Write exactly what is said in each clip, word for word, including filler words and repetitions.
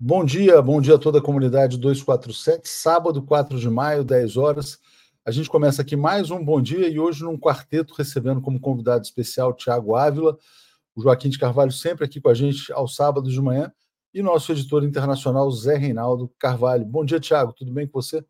Bom dia, bom dia a toda a comunidade duzentos e quarenta e sete, sábado, quatro de maio, dez horas. A gente começa aqui mais um Bom Dia e hoje num quarteto recebendo como convidado especial o Thiago Ávila, o Joaquim de Carvalho sempre aqui com a gente aos sábados de manhã e nosso editor internacional Zé Reinaldo Carvalho. Bom dia, Thiago, tudo bem com você?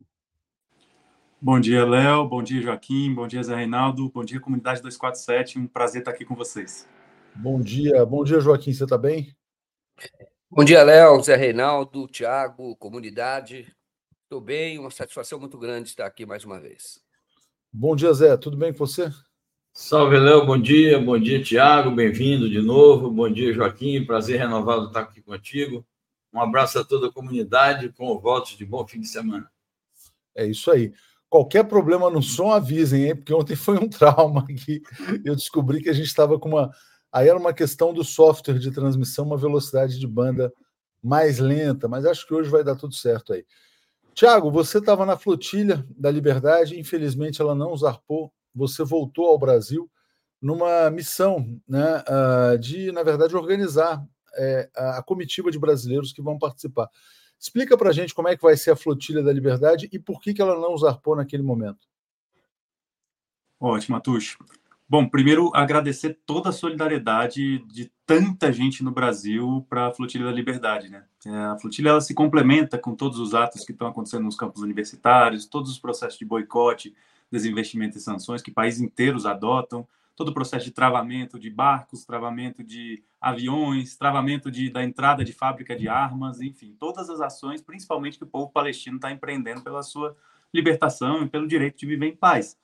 Bom dia, Léo, bom dia, Joaquim, bom dia, Zé Reinaldo, bom dia, comunidade duzentos e quarenta e sete, um prazer estar aqui com vocês. Bom dia, bom dia, Joaquim, você está bem? Bom dia, Léo, Zé Reinaldo, Thiago, comunidade. Estou bem, uma satisfação muito grande estar aqui mais uma vez. Bom dia, Zé, tudo bem com você? Salve, Léo, bom dia, bom dia, Thiago, bem-vindo de novo, bom dia, Joaquim, prazer renovado estar aqui contigo. Um abraço a toda a comunidade, com votos de bom fim de semana. É isso aí. Qualquer problema no som, avisem, hein? Porque ontem foi um trauma aqui. Eu descobri que a gente estava com uma... Aí era uma questão do software de transmissão, uma velocidade de banda mais lenta, mas acho que hoje vai dar tudo certo aí. Thiago, você estava na flotilha da Liberdade, infelizmente ela não zarpou, você voltou ao Brasil numa missão, né, de, na verdade, organizar é, a comitiva de brasileiros que vão participar. Explica para a gente como é que vai ser a flotilha da Liberdade e por que, que ela não zarpou naquele momento. Ótimo, Atush. Bom, primeiro agradecer toda a solidariedade de tanta gente no Brasil para a Flotilha da Liberdade, né? A flotilha ela se complementa com todos os atos que estão acontecendo nos campos universitários, todos os processos de boicote, desinvestimento e sanções que países inteiros adotam, todo o processo de travamento de barcos, travamento de aviões, travamento de, da entrada de fábrica de armas, enfim, todas as ações, principalmente que o povo palestino está empreendendo pela sua libertação e pelo direito de viver em paz.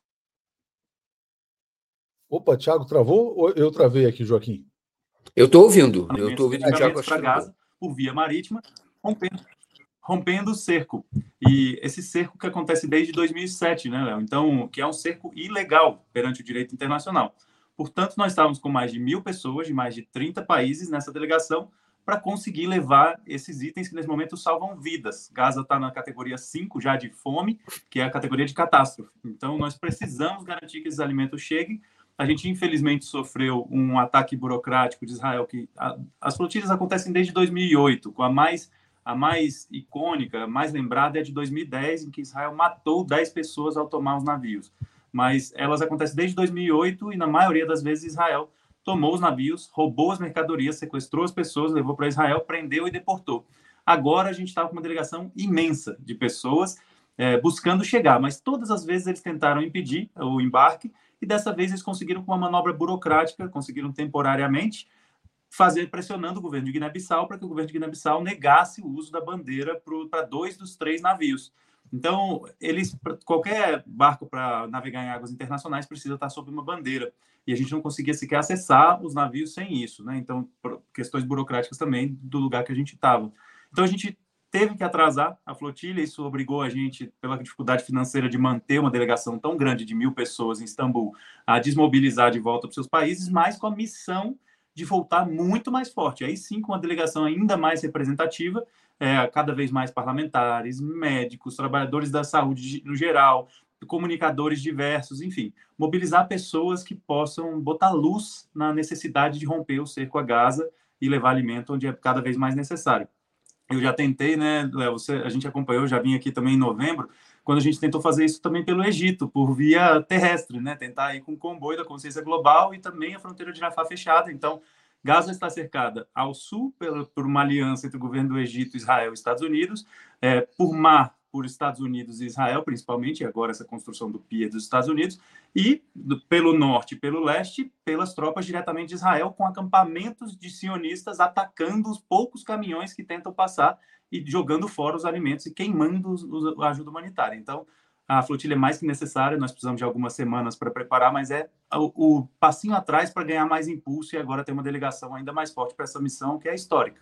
Opa, Thiago travou ou eu travei aqui, Joaquim? Eu estou ouvindo, eu estou ouvindo o Thiago para Gaza por via marítima, rompendo, rompendo o cerco. E esse cerco que acontece desde dois mil e sete, né, Léo? Então, que é um cerco ilegal perante o direito internacional. Portanto, nós estávamos com mais de mil pessoas de mais de trinta países nessa delegação para conseguir levar esses itens que, nesse momento, salvam vidas. Gaza está na categoria cinco já de fome, que é a categoria de catástrofe. Então, nós precisamos garantir que esses alimentos cheguem. A gente, infelizmente, sofreu um ataque burocrático de Israel, que a, as flotilhas acontecem desde dois mil e oito, com a mais, a mais icônica, a mais lembrada é a de dois mil e dez, em que Israel matou dez pessoas ao tomar os navios. Mas elas acontecem desde dois mil e oito e, na maioria das vezes, Israel tomou os navios, roubou as mercadorias, sequestrou as pessoas, levou para Israel, prendeu e deportou. Agora a gente estava com uma delegação imensa de pessoas é, buscando chegar, mas todas as vezes eles tentaram impedir o embarque, e dessa vez eles conseguiram, com uma manobra burocrática, conseguiram temporariamente fazer, pressionando o governo de Guiné-Bissau para que o governo de Guiné-Bissau negasse o uso da bandeira para dois dos três navios. Então, eles, qualquer barco para navegar em águas internacionais precisa estar sob uma bandeira, e a gente não conseguia sequer acessar os navios sem isso, né? Então, questões burocráticas também do lugar que a gente estava. Então, a gente teve que atrasar a flotilha, isso obrigou a gente, pela dificuldade financeira de manter uma delegação tão grande de mil pessoas em Istambul, a desmobilizar de volta para os seus países, mas com a missão de voltar muito mais forte. Aí sim, com uma delegação ainda mais representativa, é, cada vez mais parlamentares, médicos, trabalhadores da saúde no geral, comunicadores diversos, enfim, mobilizar pessoas que possam botar luz na necessidade de romper o cerco a Gaza e levar alimento onde é cada vez mais necessário. Eu já tentei, né, Léo, você, a gente acompanhou, já vim aqui também em novembro, quando a gente tentou fazer isso também pelo Egito, por via terrestre, né, tentar ir com o comboio da consciência global e também a fronteira de Rafah fechada. Então, Gaza está cercada ao sul por, por uma aliança entre o governo do Egito, Israel e Estados Unidos, é, por mar, por Estados Unidos e Israel, principalmente, e agora essa construção do pier dos Estados Unidos, e do, pelo norte e pelo leste, pelas tropas diretamente de Israel, com acampamentos de sionistas atacando os poucos caminhões que tentam passar e jogando fora os alimentos e queimando os, os, a ajuda humanitária. Então, a flotilha é mais que necessária, nós precisamos de algumas semanas para preparar, mas é o, o passinho atrás para ganhar mais impulso e agora ter uma delegação ainda mais forte para essa missão, que é histórica.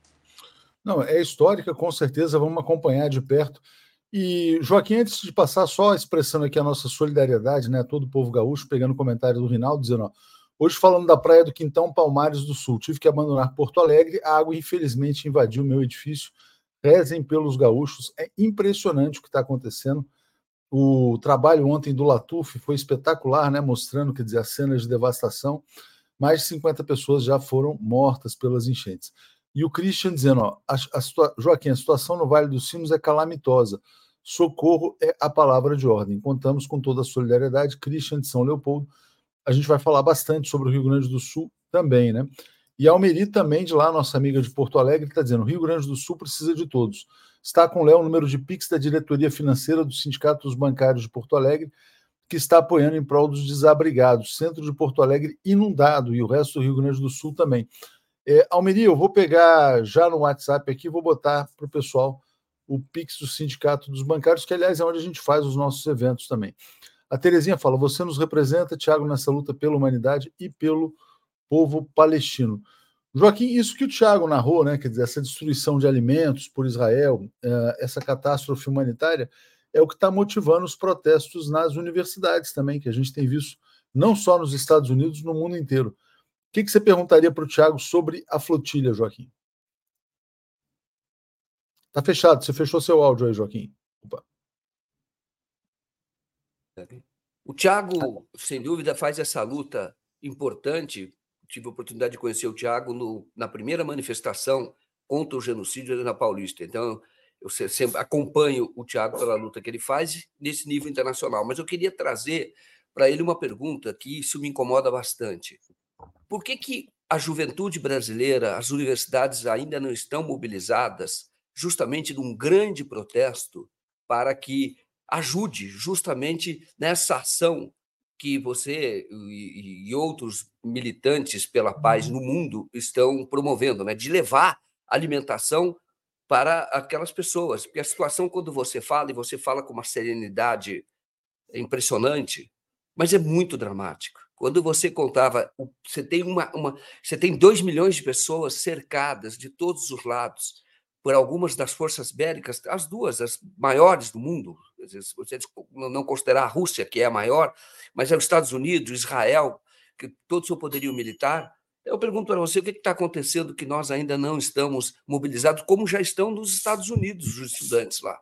Não, é histórica, com certeza, vamos acompanhar de perto. E, Joaquim, antes de passar, só expressando aqui a nossa solidariedade, né, todo o povo gaúcho, pegando o comentário do Rinaldo, dizendo, ó, hoje falando da praia do Quintão Palmares do Sul, tive que abandonar Porto Alegre, a água infelizmente invadiu o meu edifício, rezem pelos gaúchos, é impressionante o que está acontecendo. O trabalho ontem do Latuf foi espetacular, né, mostrando, quer dizer, as cenas de devastação, mais de cinquenta pessoas já foram mortas pelas enchentes. E o Christian dizendo, ó, a, a situa... Joaquim, a situação no Vale dos Sinos é calamitosa. Socorro é a palavra de ordem. Contamos com toda a solidariedade. Christian de São Leopoldo. A gente vai falar bastante sobre o Rio Grande do Sul também, né? E a Almeri também, de lá, nossa amiga de Porto Alegre, está dizendo, o Rio Grande do Sul precisa de todos. Está com o Léo o número de Pix da diretoria financeira do Sindicato dos Bancários de Porto Alegre, que está apoiando em prol dos desabrigados. Centro de Porto Alegre inundado e o resto do Rio Grande do Sul também. É, Almeri, eu vou pegar já no WhatsApp aqui, vou botar para o pessoal o Pix do Sindicato dos Bancários, que, aliás, é onde a gente faz os nossos eventos também. A Terezinha fala, você nos representa, Tiago, nessa luta pela humanidade e pelo povo palestino. Joaquim, isso que o Tiago narrou, né, quer dizer, essa destruição de alimentos por Israel, essa catástrofe humanitária, é o que está motivando os protestos nas universidades também, que a gente tem visto não só nos Estados Unidos, no mundo inteiro. O que, que você perguntaria para o Tiago sobre a flotilha, Joaquim? Está fechado, você fechou seu áudio aí, Joaquim. Opa. O Tiago, sem dúvida, faz essa luta importante. Tive a oportunidade de conhecer o Tiago no, na primeira manifestação contra o genocídio ali na Paulista. Então, eu sempre acompanho o Tiago pela luta que ele faz nesse nível internacional. Mas eu queria trazer para ele uma pergunta que isso me incomoda bastante. Por que que a juventude brasileira, as universidades ainda não estão mobilizadas justamente num grande protesto para que ajude justamente nessa ação que você e, e outros militantes pela paz no mundo estão promovendo, né? De levar alimentação para aquelas pessoas? Porque a situação, quando você fala, e você fala com uma serenidade impressionante, mas é muito dramática. Quando você contava, você tem, uma, uma, você tem dois milhões de pessoas cercadas de todos os lados por algumas das forças bélicas, as duas, as maiores do mundo, se você não considerar a Rússia, que é a maior, mas é os Estados Unidos, Israel, que todo o seu poderio militar. Eu pergunto para você, o que está acontecendo que nós ainda não estamos mobilizados, como já estão nos Estados Unidos os estudantes lá?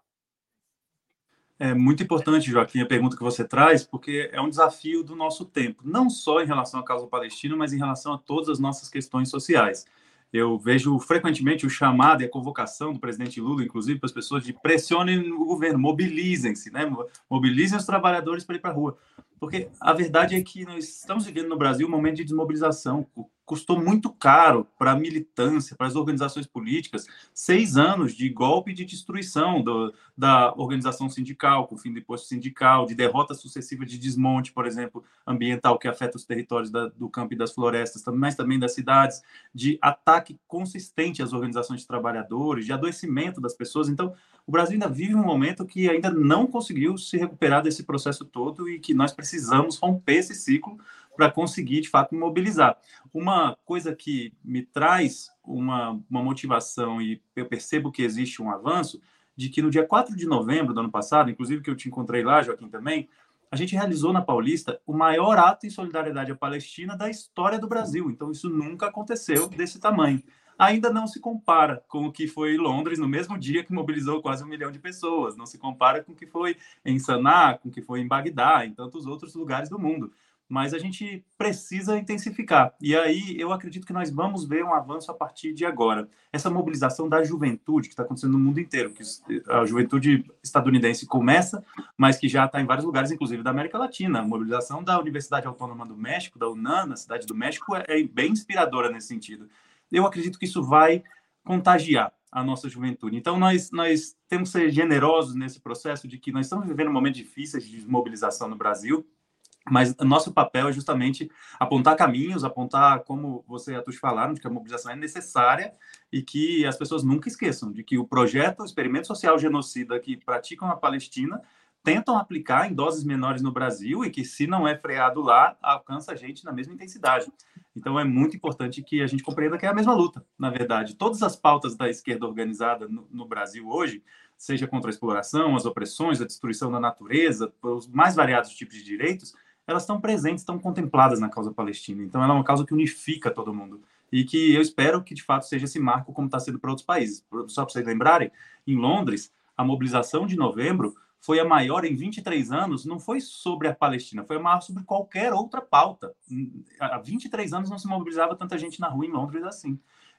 É muito importante, Joaquim, a pergunta que você traz, porque é um desafio do nosso tempo, não só em relação à causa palestina, mas em relação a todas as nossas questões sociais. Eu vejo frequentemente o chamado e a convocação do presidente Lula, inclusive, para as pessoas de pressionem o governo, mobilizem-se, né? Mobilizem os trabalhadores para ir para a rua. Porque a verdade é que nós estamos vivendo no Brasil um momento de desmobilização. Custou muito caro para a militância, para as organizações políticas, seis anos de golpe de destruição do, da organização sindical, com o fim do imposto sindical, de derrota sucessiva de desmonte, por exemplo, ambiental, que afeta os territórios da, do campo e das florestas, mas também das cidades, de ataque consistente às organizações de trabalhadores, de adoecimento das pessoas. Então, o Brasil ainda vive um momento que ainda não conseguiu se recuperar desse processo todo e que nós precisamos romper esse ciclo para conseguir, de fato, mobilizar. Uma coisa que me traz uma, uma motivação, e eu percebo que existe um avanço, de que no dia quatro de novembro do ano passado, inclusive que eu te encontrei lá, Joaquim, também, a gente realizou na Paulista o maior ato em solidariedade à Palestina da história do Brasil. Então, isso nunca aconteceu desse tamanho. Ainda não se compara com o que foi em Londres, no mesmo dia que mobilizou quase um milhão de pessoas. Não se compara com o que foi em Saná, com o que foi em Bagdá, em tantos outros lugares do mundo. Mas a gente precisa intensificar. E aí eu acredito que nós vamos ver um avanço a partir de agora. Essa mobilização da juventude que está acontecendo no mundo inteiro, que a juventude estadunidense começa, mas que já está em vários lugares, inclusive da América Latina. A mobilização da Universidade Autônoma do México, da UNAM, na cidade do México, é bem inspiradora nesse sentido. Eu acredito que isso vai contagiar a nossa juventude. Então, nós, nós temos que ser generosos nesse processo de que nós estamos vivendo um momento difícil de desmobilização no Brasil, mas o nosso papel é justamente apontar caminhos, apontar, como você e a Tuxi falaram, de que a mobilização é necessária e que as pessoas nunca esqueçam de que o projeto, o experimento social genocida que praticam na Palestina, tentam aplicar em doses menores no Brasil e que, se não é freado lá, alcança a gente na mesma intensidade. Então, é muito importante que a gente compreenda que é a mesma luta, na verdade. Todas as pautas da esquerda organizada no, no Brasil hoje, seja contra a exploração, as opressões, a destruição da natureza, os mais variados tipos de direitos, elas estão presentes, estão contempladas na causa palestina. Então, ela é uma causa que unifica todo mundo. E que eu espero que, de fato, seja esse marco como está sendo para outros países. Só para vocês lembrarem, em Londres, a mobilização de novembro foi a maior em vinte e três anos, não foi sobre a Palestina, foi a maior sobre qualquer outra pauta. Há vinte e três anos não se mobilizava tanta gente na rua em Londres assim.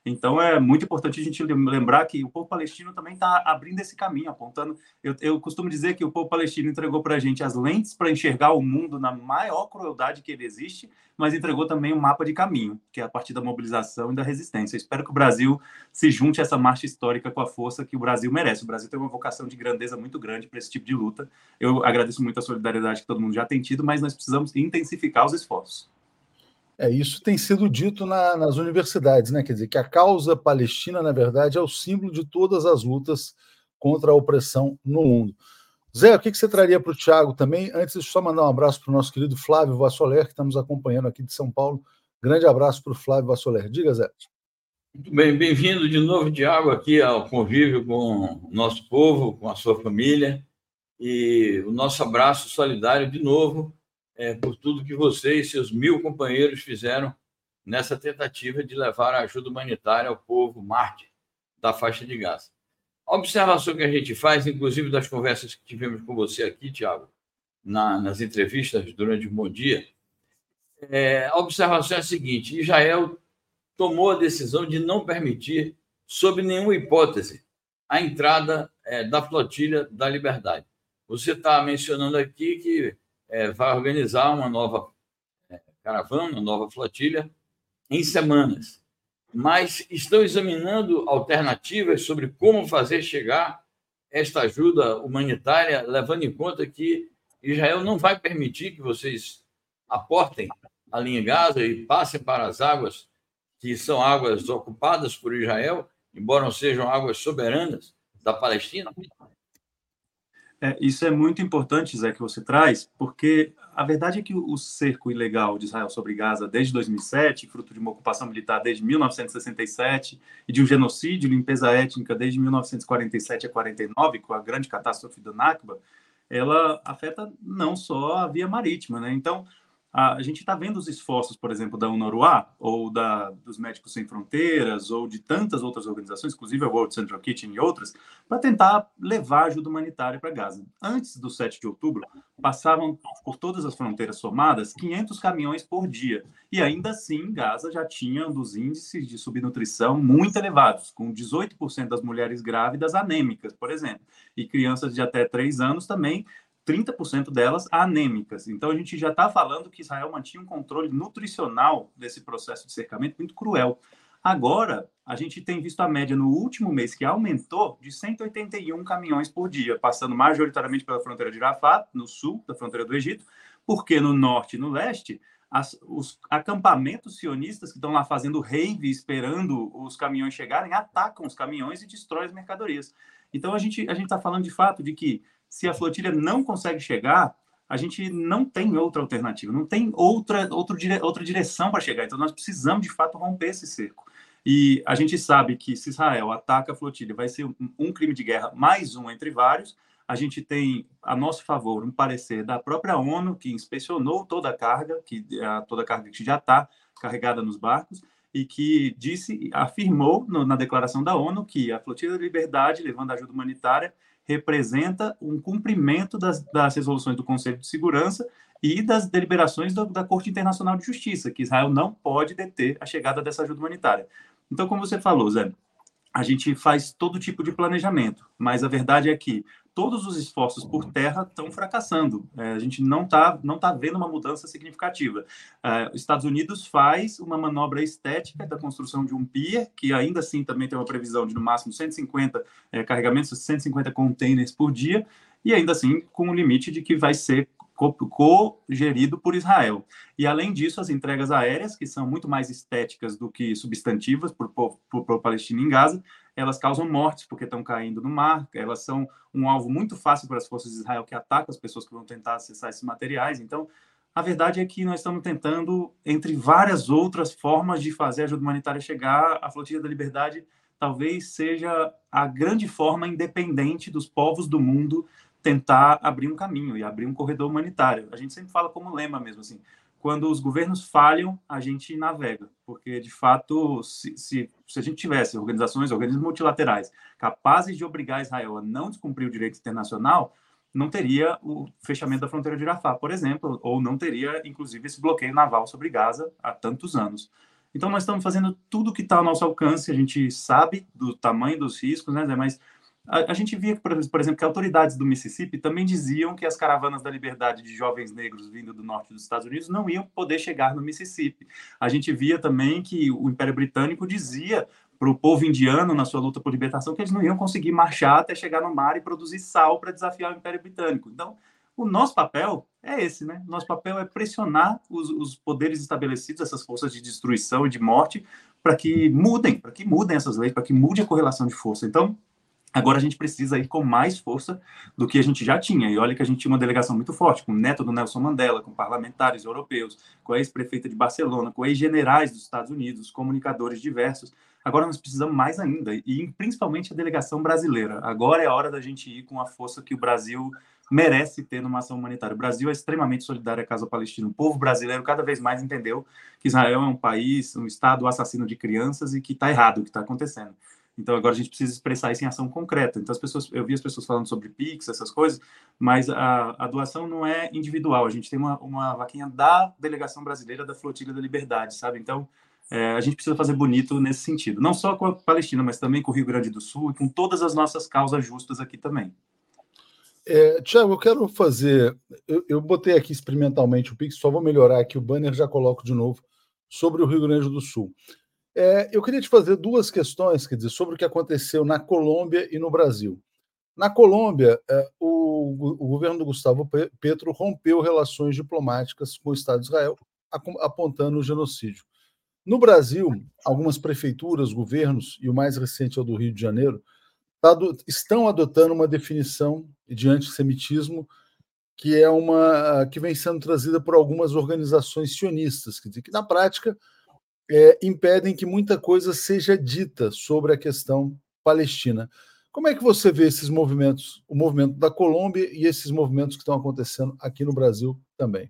Então, é muito importante a gente lembrar que o povo palestino também está abrindo esse caminho, apontando... Eu, eu costumo dizer que o povo palestino entregou para a gente as lentes para enxergar o mundo na maior crueldade que ele existe, mas entregou também um mapa de caminho, que é a partir da mobilização e da resistência. Eu espero que o Brasil se junte a essa marcha histórica com a força que o Brasil merece. O Brasil tem uma vocação de grandeza muito grande para esse tipo de luta. Eu agradeço muito a solidariedade que todo mundo já tem tido, mas nós precisamos intensificar os esforços. É, isso tem sido dito na, nas universidades, né? Quer dizer, que a causa palestina, na verdade, é o símbolo de todas as lutas contra a opressão no mundo. Zé, o que, que você traria para o Thiago também? Antes, só mandar um abraço para o nosso querido Flávio Vassoler, que está nos acompanhando aqui de São Paulo. Grande abraço para o Flávio Vassoler. Diga, Zé. Muito bem, bem-vindo de novo, Thiago, aqui ao convívio com o nosso povo, com a sua família. E o nosso abraço solidário de novo, É, por tudo que você e seus mil companheiros fizeram nessa tentativa de levar a ajuda humanitária ao povo mártir da faixa de Gaza. A observação que a gente faz, inclusive das conversas que tivemos com você aqui, Thiago, na, nas entrevistas durante o Bom Dia, é, a observação é a seguinte: Israel tomou a decisão de não permitir, sob nenhuma hipótese, a entrada é, da flotilha da Liberdade. Você está mencionando aqui que É, vai organizar uma nova é, caravana, uma nova flotilha em semanas. Mas estão examinando alternativas sobre como fazer chegar esta ajuda humanitária, levando em conta que Israel não vai permitir que vocês aportem ali em Gaza e passem para as águas que são águas ocupadas por Israel, embora não sejam águas soberanas da Palestina. É, isso é muito importante, Zé, que você traz, porque a verdade é que o cerco ilegal de Israel sobre Gaza desde dois mil e sete, fruto de uma ocupação militar desde mil novecentos e sessenta e sete e de um genocídio, limpeza étnica desde mil novecentos e quarenta e sete a quarenta e nove, com a grande catástrofe do Nakba, ela afeta não só a via marítima, né? Então, a gente está vendo os esforços, por exemplo, da UNRWA, ou da, dos Médicos Sem Fronteiras, ou de tantas outras organizações, inclusive a World Central Kitchen e outras, para tentar levar ajuda humanitária para Gaza. Antes do sete de outubro, passavam por todas as fronteiras somadas quinhentos caminhões por dia. E ainda assim, Gaza já tinha um dos índices de subnutrição muito elevados, com dezoito por cento das mulheres grávidas anêmicas, por exemplo, e crianças de até três anos também, trinta por cento delas anêmicas. Então, a gente já está falando que Israel mantinha um controle nutricional desse processo de cercamento muito cruel. Agora, a gente tem visto a média no último mês, que aumentou de cento e oitenta e um caminhões por dia, passando majoritariamente pela fronteira de Rafah, no sul da fronteira do Egito, porque no norte e no leste, as, os acampamentos sionistas que estão lá fazendo rave, esperando os caminhões chegarem, atacam os caminhões e destroem as mercadorias. Então, a gente a gente está falando de fato de que se a flotilha não consegue chegar, a gente não tem outra alternativa, não tem outra, outro dire, outra direção para chegar. Então, nós precisamos, de fato, romper esse cerco. E a gente sabe que se Israel ataca a flotilha, vai ser um, um crime de guerra, mais um entre vários. A gente tem, a nosso favor, um parecer da própria ONU, que inspecionou toda a carga, que, a, toda a carga que já está carregada nos barcos, e que disse, afirmou no, na declaração da ONU que a flotilha da Liberdade, levando ajuda humanitária, representa um cumprimento das, das resoluções do Conselho de Segurança e das deliberações do, da Corte Internacional de Justiça, que Israel não pode deter a chegada dessa ajuda humanitária. Então, como você falou, Zé, a gente faz todo tipo de planejamento, mas a verdade é que todos os esforços por terra estão fracassando. É, a gente não está não tá vendo uma mudança significativa. É, os Estados Unidos faz uma manobra estética da construção de um pier, que ainda assim também tem uma previsão de, no máximo, cento e cinquenta é, carregamentos, cento e cinquenta containers por dia, e ainda assim com o limite de que vai ser co-gerido por Israel. E, além disso, as entregas aéreas, que são muito mais estéticas do que substantivas para o povo palestino em Gaza, elas causam mortes porque estão caindo no mar, elas são um alvo muito fácil para as forças de Israel que atacam as pessoas que vão tentar acessar esses materiais. Então, a verdade é que nós estamos tentando, entre várias outras formas de fazer a ajuda humanitária chegar, a Flotilha da Liberdade talvez seja a grande forma independente dos povos do mundo tentar abrir um caminho e abrir um corredor humanitário. A gente sempre fala como lema mesmo, assim, quando os governos falham, a gente navega, porque, de fato, se, se, se a gente tivesse organizações, organismos multilaterais capazes de obrigar Israel a não descumprir o direito internacional, não teria o fechamento da fronteira de Rafah, por exemplo, ou não teria, inclusive, esse bloqueio naval sobre Gaza há tantos anos. Então, nós estamos fazendo tudo que está ao nosso alcance, a gente sabe do tamanho dos riscos, né, Zé? Mas a, a gente via, por, por exemplo, que autoridades do Mississippi também diziam que as caravanas da liberdade de jovens negros vindo do norte dos Estados Unidos não iam poder chegar no Mississippi. A gente via também que o Império Britânico dizia para o povo indiano, na sua luta por libertação, que eles não iam conseguir marchar até chegar no mar e produzir sal para desafiar o Império Britânico. Então, o nosso papel é esse, né? Nosso papel é pressionar os, os poderes estabelecidos, essas forças de destruição e de morte, para que mudem, para que mudem essas leis, para que mude a correlação de força. Então, agora a gente precisa ir com mais força do que a gente já tinha. E olha que a gente tinha uma delegação muito forte, com o neto do Nelson Mandela, com parlamentares europeus, com a ex-prefeita de Barcelona, com ex-generais dos Estados Unidos, comunicadores diversos. Agora nós precisamos mais ainda, e principalmente a delegação brasileira. Agora é a hora da gente ir com a força que o Brasil merece ter numa ação humanitária. O Brasil é extremamente solidário à causa palestina. O povo brasileiro cada vez mais entendeu que Israel é um país, um Estado assassino de crianças e que está errado o que está acontecendo. Então, agora a gente precisa expressar isso em ação concreta. Então, as pessoas, eu vi as pessoas falando sobre Pix, essas coisas, mas a, a doação não é individual. A gente tem uma, uma vaquinha da delegação brasileira da Flotilha da Liberdade, sabe? Então, é, a gente precisa fazer bonito nesse sentido. Não só com a Palestina, mas também com o Rio Grande do Sul e com todas as nossas causas justas aqui também. É, Tiago, eu quero fazer... Eu, eu botei aqui experimentalmente o Pix, só vou melhorar aqui o banner, já coloco de novo, sobre o Rio Grande do Sul. É, eu queria te fazer duas questões, quer dizer, sobre o que aconteceu na Colômbia e no Brasil. Na Colômbia, é, o, o governo do Gustavo Petro rompeu relações diplomáticas com o Estado de Israel, apontando o genocídio. No Brasil, algumas prefeituras, governos, e o mais recente é o do Rio de Janeiro, estão adotando uma definição de antissemitismo que é uma que vem sendo trazida por algumas organizações sionistas, quer dizer, que na prática é, impedem que muita coisa seja dita sobre a questão palestina. Como é que você vê esses movimentos, o movimento da Colômbia e esses movimentos que estão acontecendo aqui no Brasil também?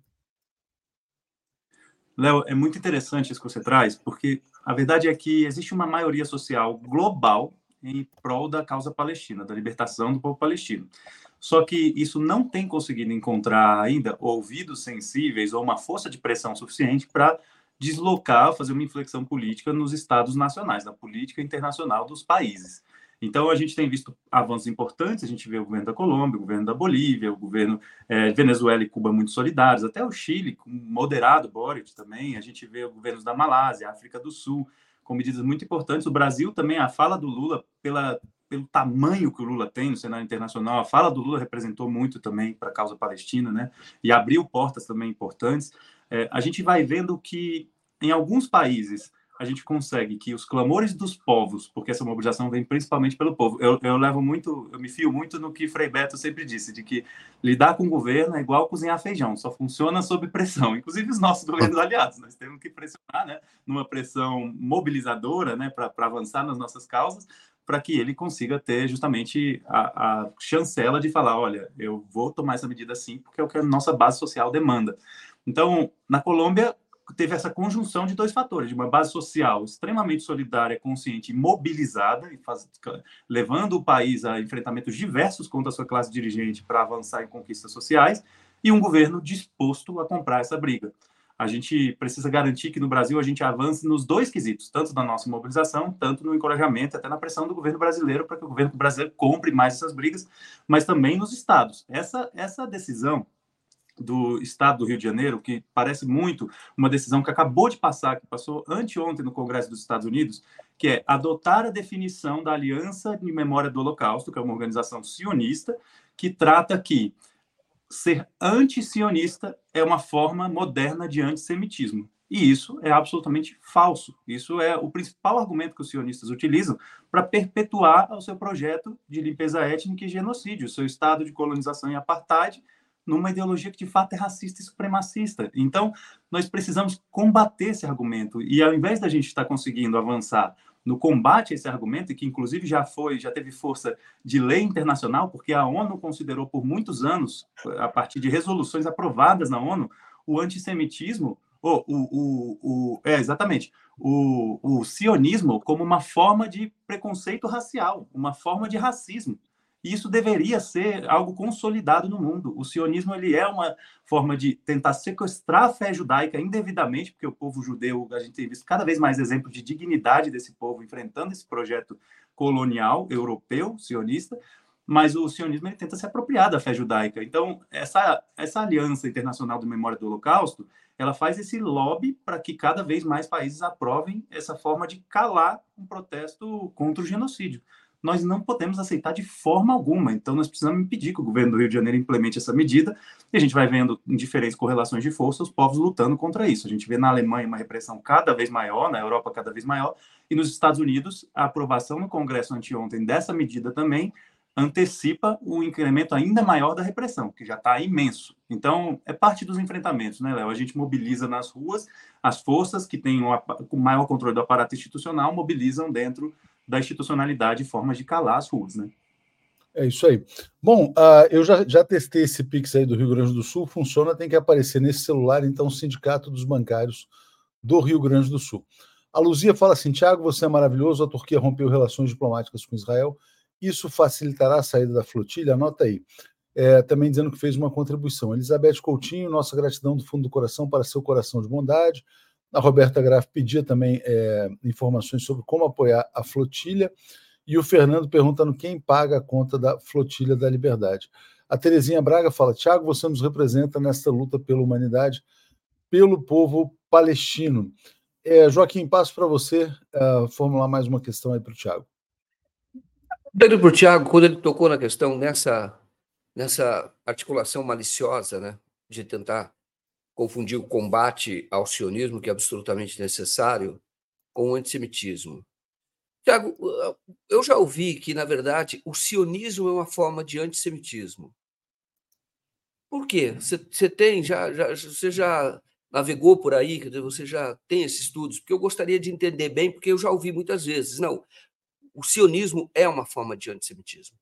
Léo, é muito interessante isso que você traz, porque a verdade é que existe uma maioria social global em prol da causa palestina, da libertação do povo palestino. Só que isso não tem conseguido encontrar ainda ouvidos sensíveis ou uma força de pressão suficiente para deslocar, fazer uma inflexão política nos estados nacionais, na política internacional dos países. Então, a gente tem visto avanços importantes, a gente vê o governo da Colômbia, o governo da Bolívia, o governo é, Venezuela e Cuba muito solidários, até o Chile, com moderado Boric também, a gente vê os governos da Malásia, África do Sul, com medidas muito importantes. O Brasil também, a fala do Lula, pela, pelo tamanho que o Lula tem no cenário internacional, a fala do Lula representou muito também para a causa palestina, né? E abriu portas também importantes. É, a gente vai vendo que, em alguns países, a gente consegue que os clamores dos povos, porque essa mobilização vem principalmente pelo povo. Eu, eu levo muito, eu me fio muito no que Frei Beto sempre disse, de que lidar com o governo é igual cozinhar feijão, só funciona sob pressão. Inclusive os nossos governos aliados, nós temos que pressionar, né, numa pressão mobilizadora, né, para avançar nas nossas causas, para que ele consiga ter justamente a, a chancela de falar, olha, eu vou tomar essa medida sim, porque é o que a nossa base social demanda. Então, na Colômbia, teve essa conjunção de dois fatores, de uma base social extremamente solidária, consciente e mobilizada, e faz, levando o país a enfrentamentos diversos contra a sua classe dirigente para avançar em conquistas sociais, e um governo disposto a comprar essa briga. A gente precisa garantir que no Brasil a gente avance nos dois quesitos, tanto na nossa mobilização, tanto no encorajamento, até na pressão do governo brasileiro, para que o governo brasileiro compre mais essas brigas, mas também nos estados. Essa, essa decisão do Estado do Rio de Janeiro, que parece muito uma decisão que acabou de passar, que passou anteontem no Congresso dos Estados Unidos, que é adotar a definição da Aliança de Memória do Holocausto, que é uma organização sionista, que trata que ser anti-sionista é uma forma moderna de antissemitismo. E isso é absolutamente falso. Isso é o principal argumento que os sionistas utilizam para perpetuar o seu projeto de limpeza étnica e genocídio, o seu estado de colonização e apartheid, numa ideologia que de fato é racista e supremacista. Então, nós precisamos combater esse argumento. E ao invés da gente estar conseguindo avançar no combate a esse argumento, e que inclusive já foi, já teve força de lei internacional, porque a ONU considerou por muitos anos, a partir de resoluções aprovadas na ONU, o antissemitismo, oh, o, o, o, é, exatamente, o, o sionismo como uma forma de preconceito racial, uma forma de racismo. E isso deveria ser algo consolidado no mundo. O sionismo ele é uma forma de tentar sequestrar a fé judaica indevidamente, porque o povo judeu, a gente tem visto cada vez mais exemplos de dignidade desse povo enfrentando esse projeto colonial europeu, sionista, mas o sionismo ele tenta se apropriar da fé judaica. Então, essa, essa aliança internacional de memória do Holocausto, ela faz esse lobby para que cada vez mais países aprovem essa forma de calar um protesto contra o genocídio. Nós não podemos aceitar de forma alguma, então nós precisamos impedir que o governo do Rio de Janeiro implemente essa medida, e a gente vai vendo em diferentes correlações de força os povos lutando contra isso. A gente vê na Alemanha uma repressão cada vez maior, na Europa cada vez maior, e nos Estados Unidos a aprovação no Congresso anteontem dessa medida também antecipa o incremento ainda maior da repressão, que já está imenso. Então, é parte dos enfrentamentos, né, Léo? A gente mobiliza nas ruas, as forças que têm o maior controle do aparato institucional mobilizam dentro da institucionalidade formas de calar as ruas, né? É isso aí. Bom, uh, eu já, já testei esse Pix aí do Rio Grande do Sul, funciona, tem que aparecer nesse celular, então, o Sindicato dos Bancários do Rio Grande do Sul. A Luzia fala assim, Tiago, você é maravilhoso, a Turquia rompeu relações diplomáticas com Israel, isso facilitará a saída da flotilha? Anota aí. É, também dizendo que fez uma contribuição. Elizabeth Coutinho, nossa gratidão do fundo do coração para seu coração de bondade. A Roberta Graff pedia também é, informações sobre como apoiar a flotilha. E o Fernando perguntando quem paga a conta da flotilha da liberdade. A Terezinha Braga fala, Tiago, você nos representa nesta luta pela humanidade, pelo povo palestino. É, Joaquim, passo para você uh, formular mais uma questão aí para o Tiago. Dando para o Tiago, quando ele tocou na questão nessa, nessa articulação maliciosa, né, de tentar confundir o combate ao sionismo, que é absolutamente necessário, com o antissemitismo. Tiago, eu já ouvi que, na verdade, o sionismo é uma forma de antissemitismo. Por quê? Você tem, já, já, você já navegou por aí, quer dizer, você já tem esses estudos? Porque eu gostaria de entender bem, porque eu já ouvi muitas vezes. Não, o sionismo é uma forma de antissemitismo.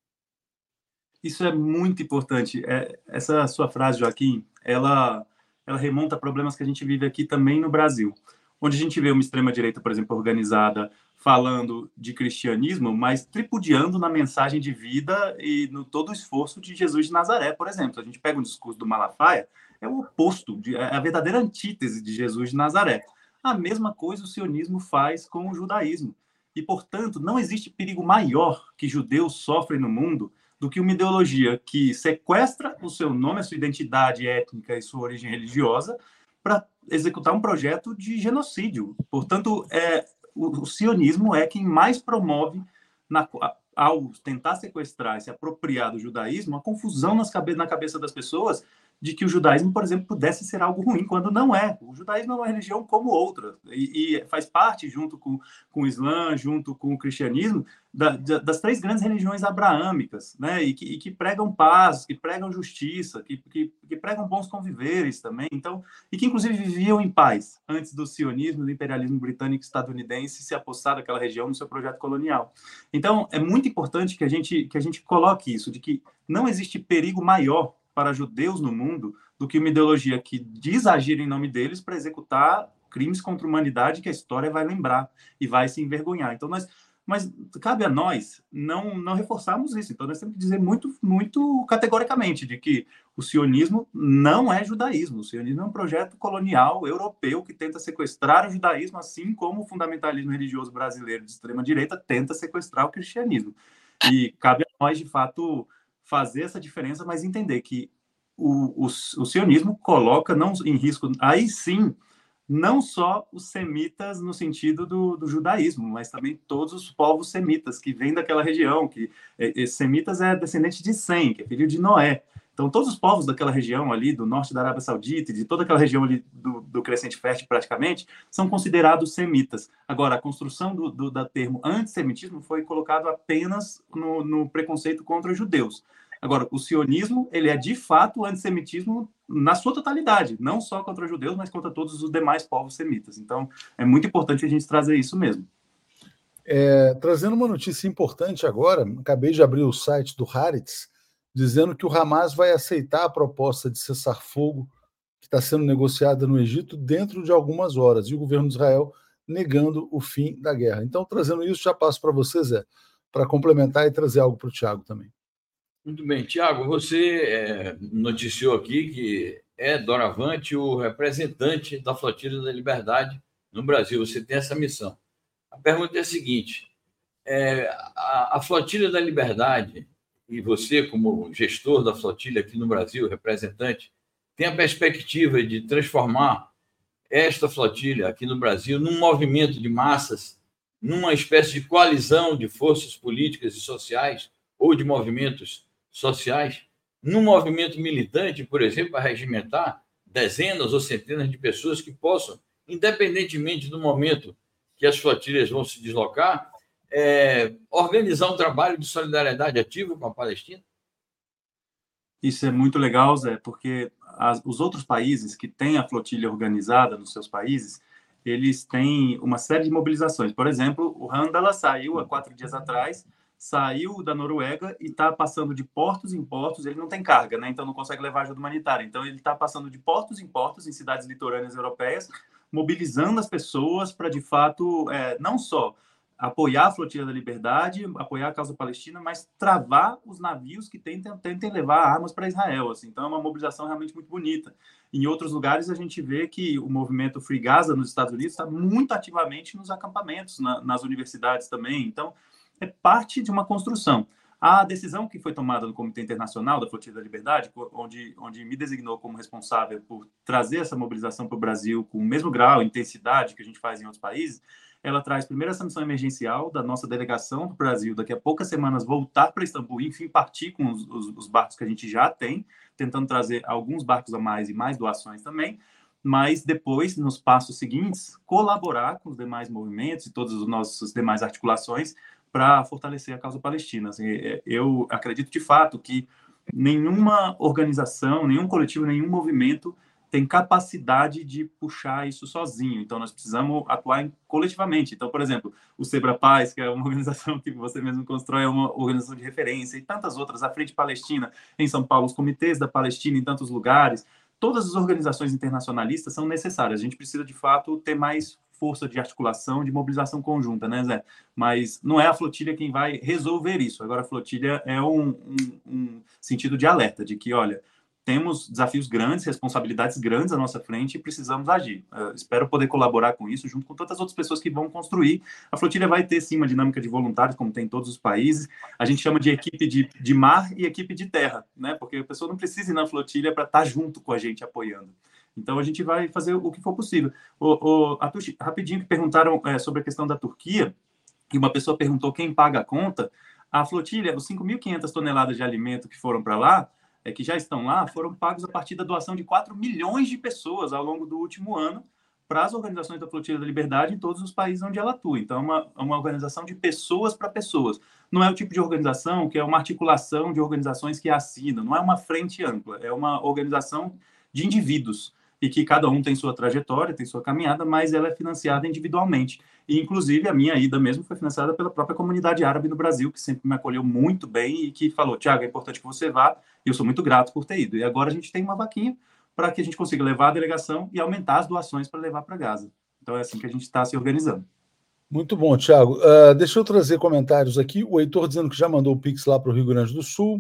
Isso é muito importante. É, essa sua frase, Joaquim, ela, ela remonta a problemas que a gente vive aqui também no Brasil, onde a gente vê uma extrema-direita, por exemplo, organizada, falando de cristianismo, mas tripudiando na mensagem de vida e no todo o esforço de Jesus de Nazaré, por exemplo. A gente pega um discurso do Malafaia, é o oposto, de, é a verdadeira antítese de Jesus de Nazaré. A mesma coisa o sionismo faz com o judaísmo. E, portanto, não existe perigo maior que judeus sofrem no mundo do que uma ideologia que sequestra o seu nome, a sua identidade étnica e sua origem religiosa para executar um projeto de genocídio. Portanto, é, o, o sionismo é quem mais promove, na, ao tentar sequestrar e se apropriar do judaísmo, a confusão nas cabe, na cabeça das pessoas de que o judaísmo, por exemplo, pudesse ser algo ruim, quando não é. O judaísmo é uma religião como outra, e, e faz parte, junto com, com o Islã, junto com o cristianismo, da, da, das três grandes religiões abraâmicas, né? e, que, e que pregam paz, que pregam justiça, que, que, que pregam bons conviveres também, então, e que, inclusive, viviam em paz antes do sionismo, do imperialismo britânico e estadunidense se apossar daquela região no seu projeto colonial. Então, é muito importante que a gente, que a gente coloque isso, de que não existe perigo maior para judeus no mundo do que uma ideologia que diz agir em nome deles para executar crimes contra a humanidade que a história vai lembrar e vai se envergonhar. Então, nós, mas cabe a nós não, não reforçarmos isso. Então, nós temos que dizer muito, muito categoricamente de que o sionismo não é judaísmo. O sionismo é um projeto colonial europeu que tenta sequestrar o judaísmo, assim como o fundamentalismo religioso brasileiro de extrema-direita tenta sequestrar o cristianismo. E cabe a nós, de fato, fazer essa diferença, mas entender que o, o, o sionismo coloca não em risco, aí sim, não só os semitas no sentido do, do judaísmo, mas também todos os povos semitas que vêm daquela região, que é, é, semitas é descendente de Sem, que é filho de Noé. Então, todos os povos daquela região ali, do norte da Arábia Saudita e de toda aquela região ali do, do Crescente Fértil, praticamente, são considerados semitas. Agora, a construção do, do da termo antissemitismo foi colocado apenas no, no preconceito contra os judeus. Agora, o sionismo, ele é de fato o antissemitismo na sua totalidade, não só contra os judeus, mas contra todos os demais povos semitas. Então, é muito importante a gente trazer isso mesmo. É, trazendo uma notícia importante agora, acabei de abrir o site do Haaretz, dizendo que o Hamas vai aceitar a proposta de cessar-fogo que está sendo negociada no Egito dentro de algumas horas, e o governo de Israel negando o fim da guerra. Então, trazendo isso, já passo para você, Zé, para complementar e trazer algo para o Tiago também. Muito bem. Tiago, você é, noticiou aqui que é doravante o representante da Flotilha da Liberdade no Brasil. Você tem essa missão. A pergunta é a seguinte: é, a, a Flotilha da Liberdade e você, como gestor da flotilha aqui no Brasil, representante, tem a perspectiva de transformar esta flotilha aqui no Brasil num movimento de massas, numa espécie de coalizão de forças políticas e sociais ou de movimentos sociais, num movimento militante, por exemplo, para regimentar dezenas ou centenas de pessoas que possam, independentemente do momento que as flotilhas vão se deslocar, é, organizar um trabalho de solidariedade ativa com a Palestina? Isso é muito legal, Zé, porque as, os outros países que têm a flotilha organizada nos seus países, eles têm uma série de mobilizações. Por exemplo, o Handala saiu há quatro dias atrás, saiu da Noruega e está passando de portos em portos. Ele não tem carga, né? Então não consegue levar ajuda humanitária. Então ele está passando de portos em portos em cidades litorâneas europeias, mobilizando as pessoas para, de fato, é, não só apoiar a Flotilha da Liberdade, apoiar a causa palestina, mas travar os navios que tentem, tentem levar armas para Israel. Assim. Então, é uma mobilização realmente muito bonita. Em outros lugares, a gente vê que o movimento Free Gaza nos Estados Unidos está muito ativamente nos acampamentos, na, nas universidades também. Então, é parte de uma construção. A decisão que foi tomada no Comitê Internacional da Flotilha da Liberdade, onde, onde me designou como responsável por trazer essa mobilização para o Brasil com o mesmo grau e intensidade que a gente faz em outros países, ela traz primeiro essa missão emergencial da nossa delegação do Brasil, daqui a poucas semanas voltar para Istambul e, enfim, partir com os, os, os barcos que a gente já tem, tentando trazer alguns barcos a mais e mais doações também, mas depois, nos passos seguintes, colaborar com os demais movimentos e todas as nossas demais articulações para fortalecer a causa palestina. Assim, eu acredito, de fato, que nenhuma organização, nenhum coletivo, nenhum movimento tem capacidade de puxar isso sozinho. Então, nós precisamos atuar coletivamente. Então, por exemplo, o Sebra Paz, que é uma organização que você mesmo constrói, é uma organização de referência, e tantas outras, a Frente Palestina em São Paulo, os comitês da Palestina em tantos lugares, todas as organizações internacionalistas são necessárias. A gente precisa, de fato, ter mais força de articulação, de mobilização conjunta, né, Zé? Mas não é a flotilha quem vai resolver isso. Agora, a flotilha é um, um, um sentido de alerta, de que, olha, temos desafios grandes, responsabilidades grandes à nossa frente e precisamos agir. Uh, espero poder colaborar com isso, junto com tantas outras pessoas que vão construir. A flotilha vai ter, sim, uma dinâmica de voluntários, como tem em todos os países. A gente chama de equipe de, de mar e equipe de terra, né? Porque a pessoa não precisa ir na flotilha para estar junto com a gente, apoiando. Então, a gente vai fazer o que for possível. O, o, Atush, rapidinho, que perguntaram é, sobre a questão da Turquia, e uma pessoa perguntou quem paga a conta. A flotilha, os cinco mil e quinhentas toneladas de alimento que foram para lá, é, que já estão lá, foram pagos a partir da doação de quatro milhões de pessoas ao longo do último ano para as organizações da Flotilha da Liberdade em todos os países onde ela atua. Então, é uma, é uma organização de pessoas para pessoas. Não é o tipo de organização que é uma articulação de organizações que assinam, não é uma frente ampla, é uma organização de indivíduos, e que cada um tem sua trajetória, tem sua caminhada, mas ela é financiada individualmente. E, inclusive, a minha ida mesmo foi financiada pela própria comunidade árabe no Brasil, que sempre me acolheu muito bem e que falou, Tiago, é importante que você vá, e eu sou muito grato por ter ido. E agora a gente tem uma vaquinha para que a gente consiga levar a delegação e aumentar as doações para levar para Gaza. Então, é assim que a gente está se organizando. Muito bom, Tiago. Uh, deixa eu trazer comentários aqui. O Heitor dizendo que já mandou o Pix lá para o Rio Grande do Sul.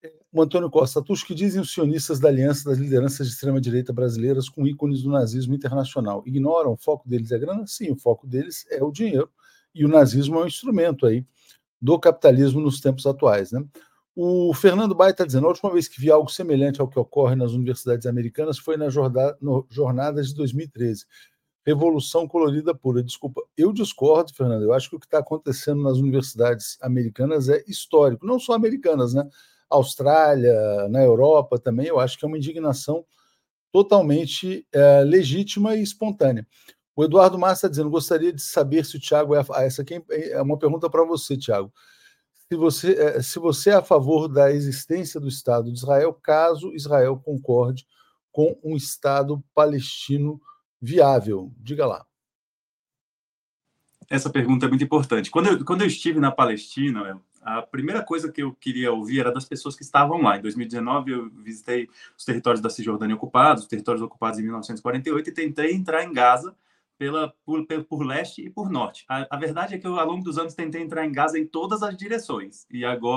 O Antônio Costa Tush, que dizem os sionistas da aliança das lideranças de extrema-direita brasileiras com ícones do nazismo internacional. Ignoram? O foco deles é a grana? Sim, o foco deles é o dinheiro. E o nazismo é um instrumento aí do capitalismo nos tempos atuais, né? O Fernando Baia está dizendo, a última vez que vi algo semelhante ao que ocorre nas universidades americanas foi na jornada, no, jornadas de dois mil e treze. Revolução colorida pura. Desculpa, eu discordo, Fernando. Eu acho que o que está acontecendo nas universidades americanas é histórico. Não só americanas, né? Austrália, na Europa também, eu acho que é uma indignação totalmente é, legítima e espontânea. O Eduardo Massa está dizendo, gostaria de saber se o Tiago é... A... Essa aqui é uma pergunta para você, Tiago. Se você, é, se você é a favor da existência do Estado de Israel, caso Israel concorde com um Estado palestino viável. Diga lá. Essa pergunta é muito importante. Quando eu, quando eu estive na Palestina, a primeira coisa que eu queria ouvir era das pessoas que estavam lá. Em dois mil e dezenove, eu visitei os territórios da Cisjordânia ocupados, os territórios ocupados em mil novecentos e quarenta e oito, e tentei entrar em Gaza pela, por, por leste e por norte. A, a verdade é que eu, ao longo dos anos, tentei entrar em Gaza em todas as direções. E agora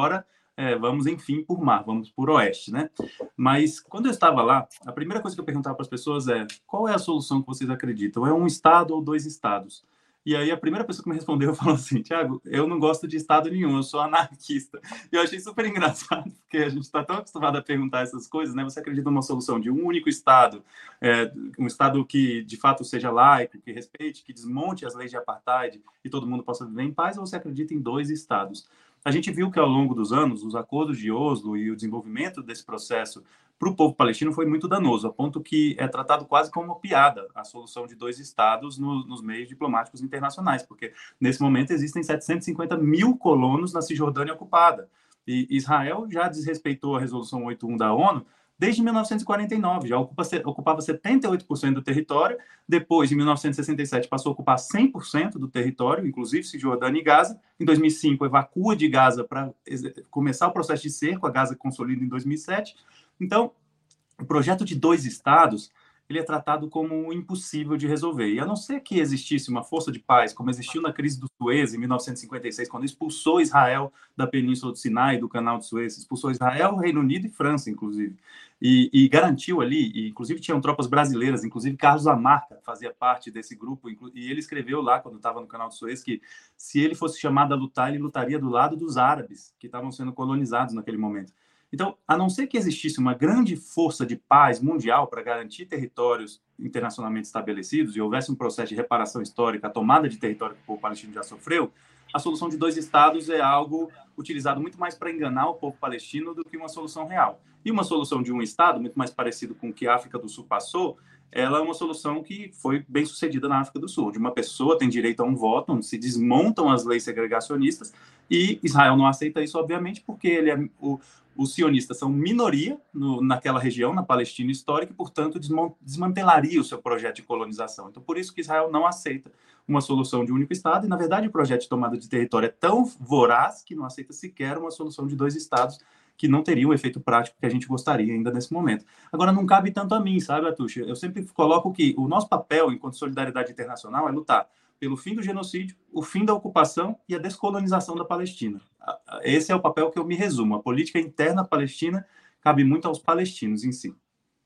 é, vamos, enfim, por mar, vamos por oeste, né? Mas, quando eu estava lá, a primeira coisa que eu perguntava para as pessoas é: qual é a solução que vocês acreditam? É um estado ou dois estados? E aí a primeira pessoa que me respondeu falou assim: Tiago, eu não gosto de estado nenhum, eu sou anarquista. E eu achei super engraçado, porque a gente está tão acostumado a perguntar essas coisas, né? Você acredita numa solução de um único estado, é, um estado que de fato seja laico, que respeite, que desmonte as leis de apartheid e todo mundo possa viver em paz, ou você acredita em dois estados? A gente viu que ao longo dos anos, os acordos de Oslo e o desenvolvimento desse processo para o povo palestino foi muito danoso, a ponto que é tratado quase como uma piada a solução de dois estados no, nos meios diplomáticos internacionais, porque nesse momento existem setecentos e cinquenta mil colonos na Cisjordânia ocupada. E Israel já desrespeitou a resolução oitenta e um da ONU desde mil novecentos e quarenta e nove, já ocupa, ocupava setenta e oito por cento do território, depois, em mil novecentos e sessenta e sete, passou a ocupar cem por cento do território, inclusive Cisjordânia e Gaza. Em dois mil e cinco, evacua de Gaza para começar o processo de cerco, a Gaza consolida em dois mil e sete. Então, o projeto de dois estados, ele é tratado como impossível de resolver. E a não ser que existisse uma força de paz, como existiu na crise do Suez, em mil novecentos e cinquenta e seis, quando expulsou Israel da Península do Sinai, do Canal de Suez, expulsou Israel, Reino Unido e França, inclusive, e, e garantiu ali, e inclusive tinham tropas brasileiras, inclusive Carlos Lamarca fazia parte desse grupo, e ele escreveu lá, quando estava no Canal de Suez, que se ele fosse chamado a lutar, ele lutaria do lado dos árabes, que estavam sendo colonizados naquele momento. Então, a não ser que existisse uma grande força de paz mundial para garantir territórios internacionalmente estabelecidos e houvesse um processo de reparação histórica, a tomada de território que o povo palestino já sofreu, a solução de dois estados é algo utilizado muito mais para enganar o povo palestino do que uma solução real. E uma solução de um estado, muito mais parecido com o que a África do Sul passou, ela é uma solução que foi bem sucedida na África do Sul, onde uma pessoa tem direito a um voto, onde se desmontam as leis segregacionistas, e Israel não aceita isso, obviamente, porque ele é o Os sionistas são minoria no, naquela região, na Palestina histórica, e, portanto, desmantelaria o seu projeto de colonização. Então, por isso que Israel não aceita uma solução de um único Estado, e, na verdade, o projeto de tomada de território é tão voraz que não aceita sequer uma solução de dois Estados, que não teria o efeito prático que a gente gostaria ainda nesse momento. Agora, não cabe tanto a mim, sabe, Atucha? Eu sempre coloco que o nosso papel, enquanto solidariedade internacional, é lutar pelo fim do genocídio, o fim da ocupação e a descolonização da Palestina. Esse é o papel que eu me resumo. A política interna palestina cabe muito aos palestinos em si.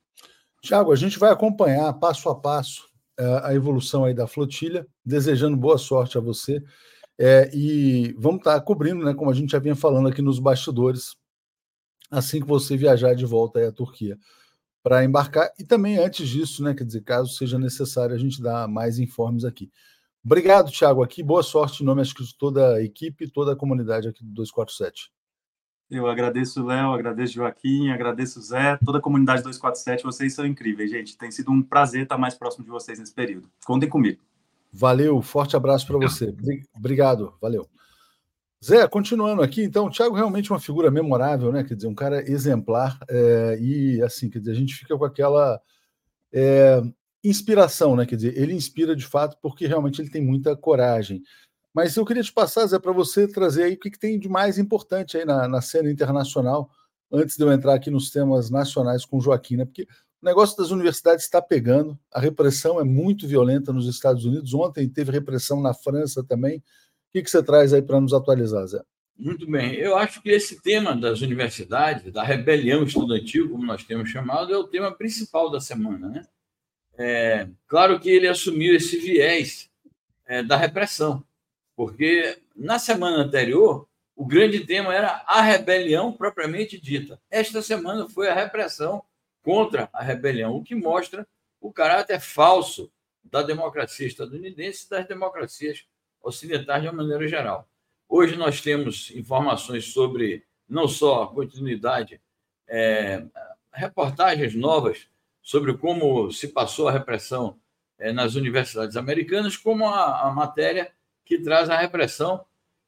Tiago, a gente vai acompanhar passo a passo a evolução aí da flotilha, desejando boa sorte a você, é, e vamos estar cobrindo, né, como a gente já vinha falando aqui nos bastidores, assim que você viajar de volta aí à Turquia para embarcar, e também antes disso, né, quer dizer, caso seja necessário, a gente dá mais informes aqui. Obrigado, Tiago, aqui. Boa sorte em nome acho que de toda a equipe, toda a comunidade aqui do duzentos e quarenta e sete. Eu agradeço, Léo, agradeço, Joaquim, agradeço, Zé, toda a comunidade duzentos e quarenta e sete. Vocês são incríveis, gente. Tem sido um prazer estar mais próximo de vocês nesse período. Contem comigo. Valeu, forte abraço para você. Obrigado, valeu. Zé, continuando aqui, então, o Tiago realmente é uma figura memorável, né? Quer dizer, um cara exemplar, é, e assim, quer dizer, a gente fica com aquela é, inspiração, né? Quer dizer, ele inspira de fato porque realmente ele tem muita coragem. Mas eu queria te passar, Zé, para você trazer aí o que, que tem de mais importante aí na, na cena internacional, antes de eu entrar aqui nos temas nacionais com o Joaquim, né? Porque o negócio das universidades está pegando, a repressão é muito violenta nos Estados Unidos, ontem teve repressão na França também. O que, que você traz aí para nos atualizar, Zé? Muito bem. Eu acho que esse tema das universidades, da rebelião estudantil, como nós temos chamado, é o tema principal da semana, né? É, claro que ele assumiu esse viés é, da repressão, porque na semana anterior o grande tema era a rebelião propriamente dita. Esta semana foi a repressão contra a rebelião, o que mostra o caráter falso da democracia estadunidense e das democracias ocidentais de uma maneira geral. Hoje nós temos informações sobre não só a continuidade, é, reportagens novas sobre como se passou a repressão é, nas universidades americanas, como a, a matéria que traz a repressão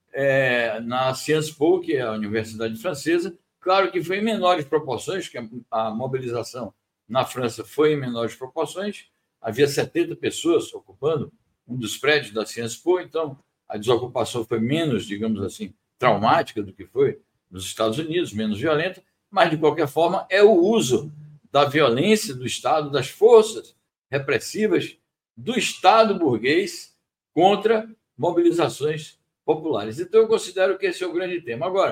é, na Sciences Po, que é a universidade francesa. Claro que foi em menores proporções, que a, a mobilização na França foi em menores proporções, havia setenta pessoas ocupando um dos prédios da Sciences Po, então a desocupação foi menos, digamos assim, traumática do que foi nos Estados Unidos, menos violenta, mas, de qualquer forma, é o uso da violência do Estado, das forças repressivas do Estado burguês contra mobilizações populares. Então, eu considero que esse é o grande tema. Agora,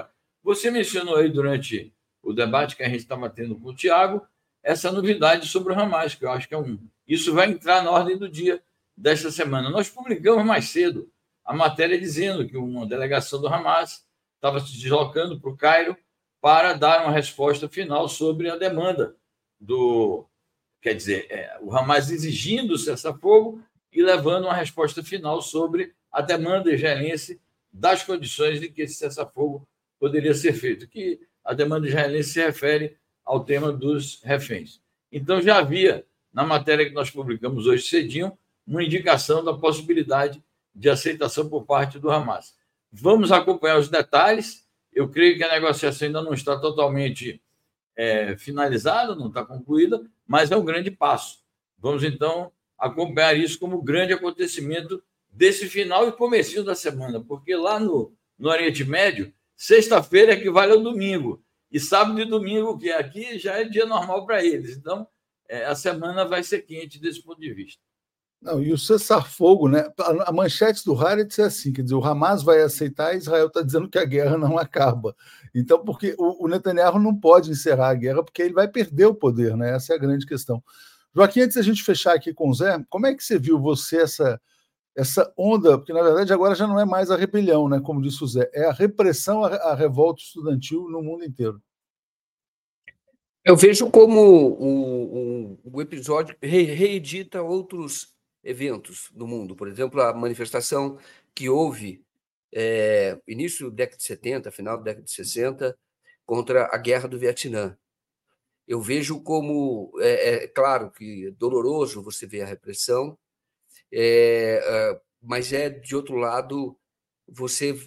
Você mencionou aí durante o debate que a gente estava tendo com o Tiago, essa novidade sobre o Hamas, que eu acho que é um... Isso vai entrar na ordem do dia desta semana. Nós publicamos mais cedo a matéria dizendo que uma delegação do Hamas estava se deslocando para o Cairo para dar uma resposta final sobre a demanda do... Quer dizer, é, o Hamas exigindo o cessar-fogo e levando uma resposta final sobre a demanda israelense das condições de que esse cessar-fogo poderia ser feito, que a demanda israelense se refere ao tema dos reféns. Então, já havia, na matéria que nós publicamos hoje cedinho, uma indicação da possibilidade de aceitação por parte do Hamas. Vamos acompanhar os detalhes. Eu creio que a negociação ainda não está totalmente é, finalizada, não está concluída, mas é um grande passo. Vamos, então, acompanhar isso como grande acontecimento desse final e comecinho da semana, porque lá no, no Oriente Médio, sexta-feira equivale ao domingo, e sábado e domingo, que aqui já é dia normal para eles. Então, é, a semana vai ser quente desse ponto de vista. Não, e o cessar-fogo, né? A manchete do Haaretz é assim, quer dizer, o Hamas vai aceitar e Israel está dizendo que a guerra não acaba. Então, porque o, o Netanyahu não pode encerrar a guerra, porque ele vai perder o poder, né? Essa é a grande questão. Joaquim, antes da gente fechar aqui com o Zé, como é que você viu você essa, essa onda, porque na verdade agora já não é mais a rebelião, né? Como disse o Zé, é a repressão à, à revolta estudantil no mundo inteiro. Eu vejo como o, o, o episódio re, reedita outros eventos no mundo. Por exemplo, a manifestação que houve é, início da década de setenta, final da década de sessenta, contra a guerra do Vietnã. Eu vejo como, é, é claro que é doloroso você ver a repressão, é, é, mas é, de outro lado, você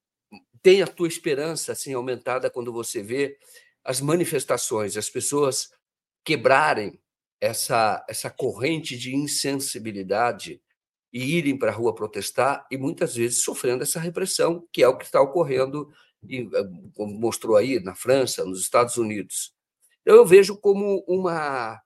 tem a tua esperança assim, aumentada quando você vê as manifestações, as pessoas quebrarem essa, essa corrente de insensibilidade e irem para a rua protestar e muitas vezes sofrendo essa repressão, que é o que está ocorrendo, e, como mostrou aí, na França, nos Estados Unidos. Eu vejo como uma,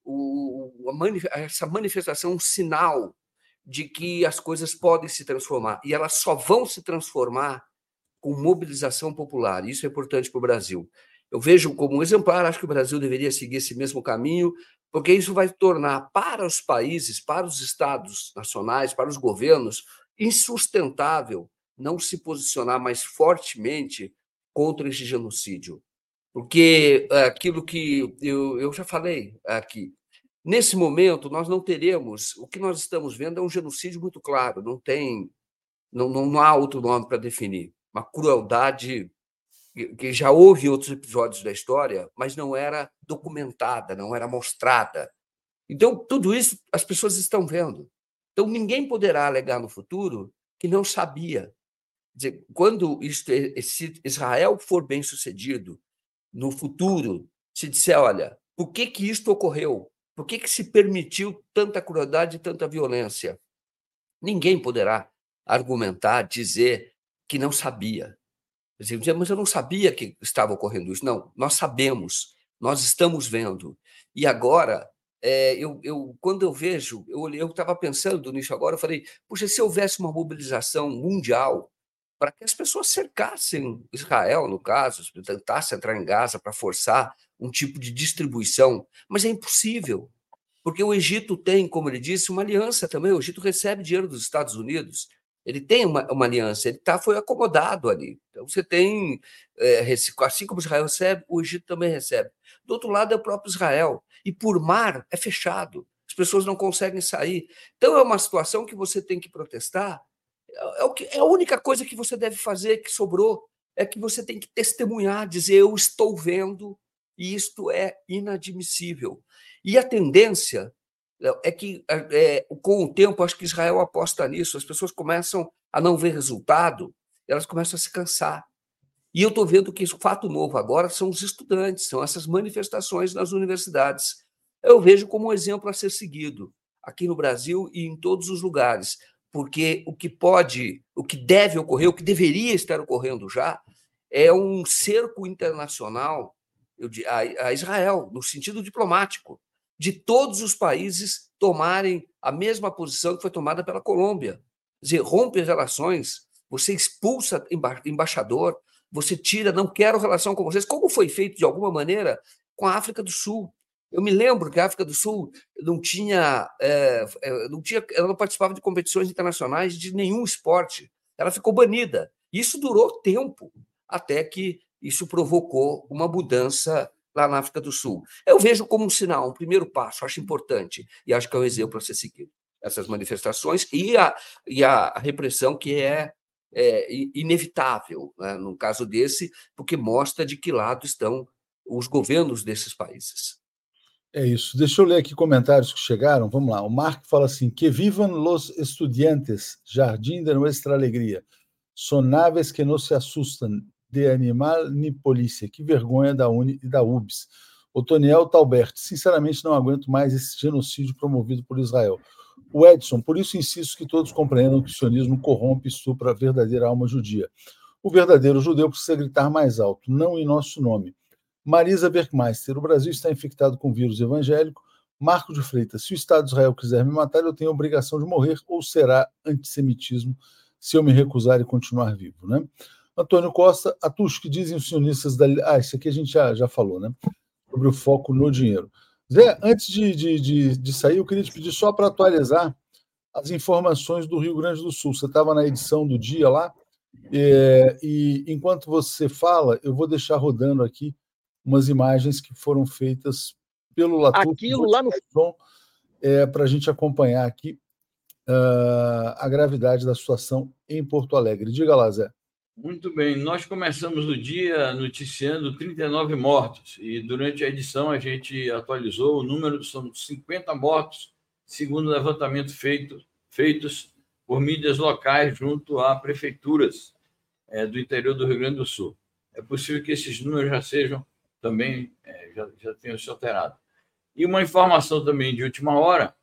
uma essa manifestação um sinal de que as coisas podem se transformar, e elas só vão se transformar com mobilização popular. Isso é importante para o Brasil. Eu vejo como um exemplar, acho que o Brasil deveria seguir esse mesmo caminho, porque isso vai tornar para os países, para os estados nacionais, para os governos, insustentável não se posicionar mais fortemente contra esse genocídio. Porque aquilo que eu, eu já falei aqui, nesse momento nós não teremos, o que nós estamos vendo é um genocídio muito claro, não tem, não, não há outro nome para definir, uma crueldade que já houve em outros episódios da história, mas não era documentada, não era mostrada. Então, tudo isso as pessoas estão vendo. Então, ninguém poderá alegar no futuro que não sabia. Quer dizer, quando se Israel for bem-sucedido, no futuro, se disser, olha, por que que isto ocorreu? Por que que se permitiu tanta crueldade e tanta violência? Ninguém poderá argumentar, dizer que não sabia. Dizer, mas eu não sabia que estava ocorrendo isso. Não, nós sabemos, nós estamos vendo. E agora, é, eu, eu, quando eu vejo, eu eu estava pensando nisso agora, eu falei, puxa, se houvesse uma mobilização mundial para que as pessoas cercassem Israel, no caso, tentassem entrar em Gaza para forçar um tipo de distribuição, mas é impossível, porque o Egito tem, como ele disse, uma aliança também, o Egito recebe dinheiro dos Estados Unidos, ele tem uma, uma aliança, ele tá, foi acomodado ali. Então, você tem, é, assim como Israel recebe, o Egito também recebe. Do outro lado é o próprio Israel. E por mar é fechado. As pessoas não conseguem sair. Então, é uma situação que você tem que protestar. É, o que, é a única coisa que você deve fazer, que sobrou, é que você tem que testemunhar, dizer, eu estou vendo, e isto é inadmissível. E a tendência é que, é, com o tempo, acho que Israel aposta nisso, as pessoas começam a não ver resultado, elas começam a se cansar. E eu estou vendo que o fato novo agora são os estudantes, são essas manifestações nas universidades. Eu vejo como um exemplo a ser seguido, aqui no Brasil e em todos os lugares, porque o que pode, o que deve ocorrer, o que deveria estar ocorrendo já, é um cerco internacional a Israel, no sentido diplomático, de todos os países tomarem a mesma posição que foi tomada pela Colômbia. Quer dizer, rompe as relações, você expulsa emba- embaixador, você tira, não quero relação com vocês, como foi feito, de alguma maneira, com a África do Sul. Eu me lembro que a África do Sul não tinha, é, não tinha, ela não participava de competições internacionais de nenhum esporte. Ela ficou banida. Isso durou tempo, até que isso provocou uma mudança lá na África do Sul. Eu vejo como um sinal, um primeiro passo, acho importante, e acho que é um exemplo a ser seguido. Essas manifestações e a, e a repressão que é, é inevitável, né, num caso desse, porque mostra de que lado estão os governos desses países. É isso. Deixa eu ler aqui comentários que chegaram. Vamos lá. O Marco fala assim: que vivan los estudiantes, jardim de nuestra alegria. Son naves que não se assustam, de animal ni polícia. Que vergonha da Uni e da U B S. O Toniel Talbert: sinceramente não aguento mais esse genocídio promovido por Israel. O Edson: por isso insisto que todos compreendam que o sionismo corrompe e estupra a verdadeira alma judia. O verdadeiro judeu precisa gritar mais alto, não em nosso nome. Marisa Bergmeister: o Brasil está infectado com vírus evangélico. Marco de Freitas: se o Estado de Israel quiser me matar, eu tenho a obrigação de morrer, ou será antissemitismo se eu me recusar e continuar vivo, né? Antônio Costa: Atush, que dizem os sionistas da... Ah, isso aqui a gente já, já falou, né? Sobre o foco no dinheiro. Zé, antes de, de, de, de sair, eu queria te pedir só para atualizar as informações do Rio Grande do Sul. Você estava na edição do dia lá, é, e enquanto você fala, eu vou deixar rodando aqui umas imagens que foram feitas pelo Latuc, aquilo lá no é, para a gente acompanhar aqui uh, a gravidade da situação em Porto Alegre. Diga lá, Zé. Muito bem, nós começamos o dia noticiando trinta e nove mortos e durante a edição a gente atualizou o número, são cinquenta mortos, segundo o levantamento feito, feitos por mídias locais junto a prefeituras é, do interior do Rio Grande do Sul. É possível que esses números já sejam também, é, já, já tenham se alterado. E uma informação também de última hora,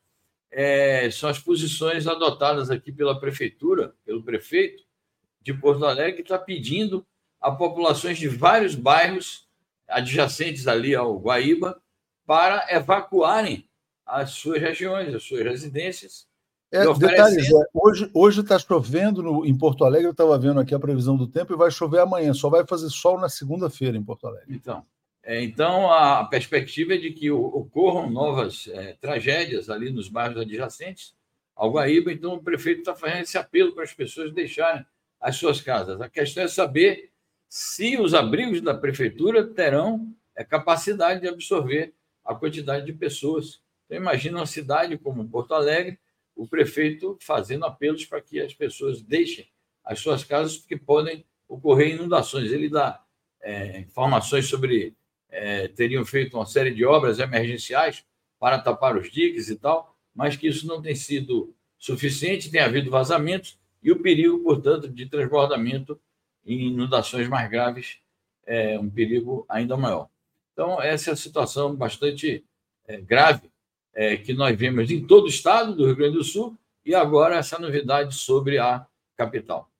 é, são as posições adotadas aqui pela prefeitura, pelo prefeito de Porto Alegre, que está pedindo a populações de vários bairros adjacentes ali ao Guaíba para evacuarem as suas regiões, as suas residências. É, detalhes, é, hoje hoje está chovendo no, em Porto Alegre, eu estava vendo aqui a previsão do tempo, e vai chover amanhã, só vai fazer sol na segunda-feira em Porto Alegre. Então, é, então a perspectiva é de que ocorram novas é, tragédias ali nos bairros adjacentes ao Guaíba, então o prefeito está fazendo esse apelo para as pessoas deixarem as suas casas. A questão é saber se os abrigos da prefeitura terão a capacidade de absorver a quantidade de pessoas. Então, imagina uma cidade como Porto Alegre, o prefeito fazendo apelos para que as pessoas deixem as suas casas, porque podem ocorrer inundações. Ele dá é, informações sobre... É, teriam feito uma série de obras emergenciais para tapar os diques e tal, mas que isso não tem sido suficiente, tem havido vazamentos, e o perigo, portanto, de transbordamento em inundações mais graves é um perigo ainda maior. Então, essa é a situação bastante é, grave é, que nós vemos em todo o estado do Rio Grande do Sul, e agora essa novidade sobre a capital.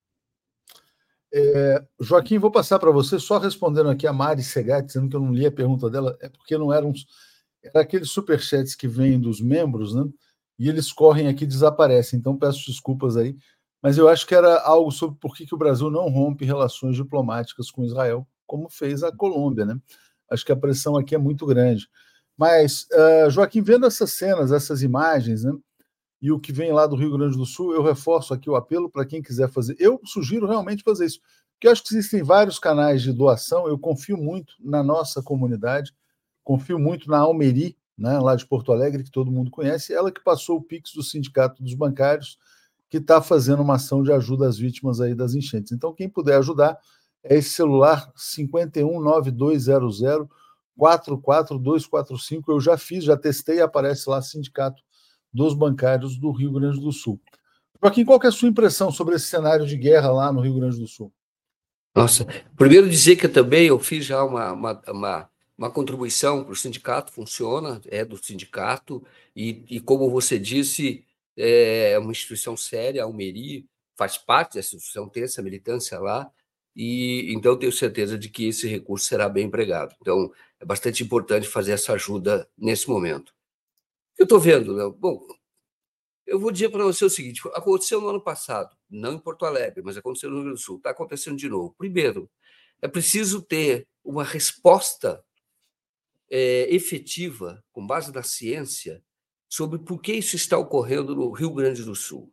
É, Joaquim, vou passar para você, só respondendo aqui a Mari Segatti, dizendo que eu não li a pergunta dela, é porque não eram... Era aqueles superchats que vêm dos membros, né? E eles correm aqui e desaparecem, então peço desculpas aí, mas eu acho que era algo sobre por que, que o Brasil não rompe relações diplomáticas com Israel, como fez a Colômbia, né? Acho que a pressão aqui é muito grande. Mas, uh, Joaquim, vendo essas cenas, essas imagens, né? E o que vem lá do Rio Grande do Sul, eu reforço aqui o apelo para quem quiser fazer. Eu sugiro realmente fazer isso, porque eu acho que existem vários canais de doação, eu confio muito na nossa comunidade, confio muito na Almeri, né, lá de Porto Alegre, que todo mundo conhece, ela que passou o Pix do Sindicato dos Bancários, que está fazendo uma ação de ajuda às vítimas aí das enchentes. Então, quem puder ajudar, é esse celular cinco um nove dois zero zero quatro quatro dois quatro cinco, eu já fiz, já testei, aparece lá Sindicato dos Bancários do Rio Grande do Sul. Joaquim, qual que é a sua impressão sobre esse cenário de guerra lá no Rio Grande do Sul? Nossa, primeiro dizer que eu também eu fiz já uma, uma, uma, uma contribuição para o sindicato, funciona, é do sindicato, e, e como você disse, é uma instituição séria, a Almeri faz parte dessa instituição, tem essa militância lá, e então tenho certeza de que esse recurso será bem empregado. Então, é bastante importante fazer essa ajuda nesse momento. Eu estou vendo, né? Bom, eu vou dizer para você o seguinte: aconteceu no ano passado, não em Porto Alegre, mas aconteceu no Rio Grande do Sul, está acontecendo de novo. Primeiro, É preciso ter uma resposta é, efetiva, com base na ciência, sobre por que isso está ocorrendo no Rio Grande do Sul.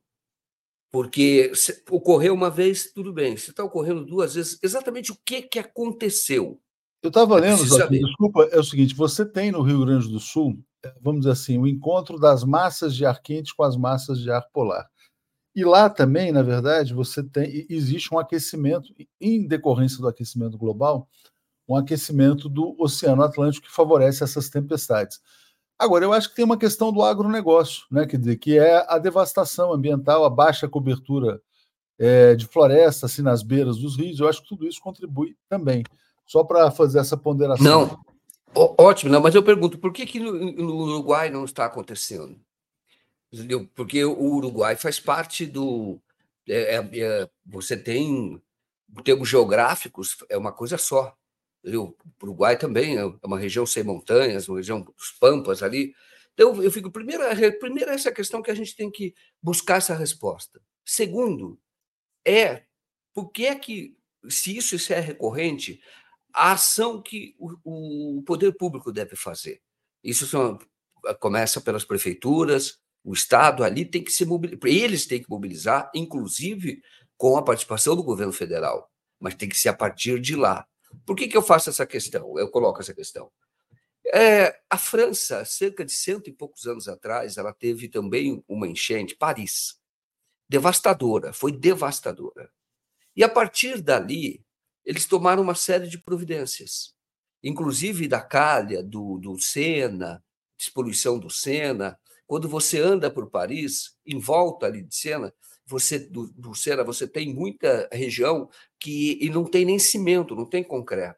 Porque se ocorreu uma vez, tudo bem. Se está ocorrendo duas vezes, exatamente o que, que aconteceu? Eu estava É lendo, preciso Joaquim, saber. desculpa, é o seguinte, você tem no Rio Grande do Sul, eh, vamos dizer assim, o encontro das massas de ar quente com as massas de ar polar. E lá também, na verdade, você tem, e- existe um aquecimento, em decorrência do aquecimento global, um aquecimento do Oceano Atlântico que favorece essas tempestades. Agora, eu acho que tem uma questão do agronegócio, né? Quer dizer, que é a devastação ambiental, a baixa cobertura eh, de floresta, assim, nas beiras dos rios. Eu acho que tudo isso contribui também. Só para fazer essa ponderação. Não, ó- ótimo, não, mas eu pergunto, por que, que no, no Uruguai não está acontecendo? Entendeu? Porque o Uruguai faz parte do. é- é- é- você tem, em termos geográficos, é uma coisa só. Entendeu? O Uruguai também é uma região sem montanhas, uma região dos Pampas ali. Então, eu fico. Primeiro, a re- primeiro, essa questão que a gente tem que buscar essa resposta. Segundo, é por que é que, se isso, isso é recorrente, a ação que o, o poder público deve fazer. Isso são, começa pelas prefeituras, o Estado ali tem que se mobilizar, eles têm que mobilizar, inclusive com a participação do governo federal, mas tem que ser a partir de lá. Por que, que eu faço essa questão? Eu coloco essa questão. É, a França, cerca de cento e poucos anos atrás, ela teve também uma enchente, Paris, devastadora, foi devastadora. E a partir dali, eles tomaram uma série de providências, inclusive da calha, do, do Sena, despoluição do Sena. Quando você anda por Paris, em volta ali de Sena, você, do, do Sena, você tem muita região que e não tem nem cimento, não tem concreto.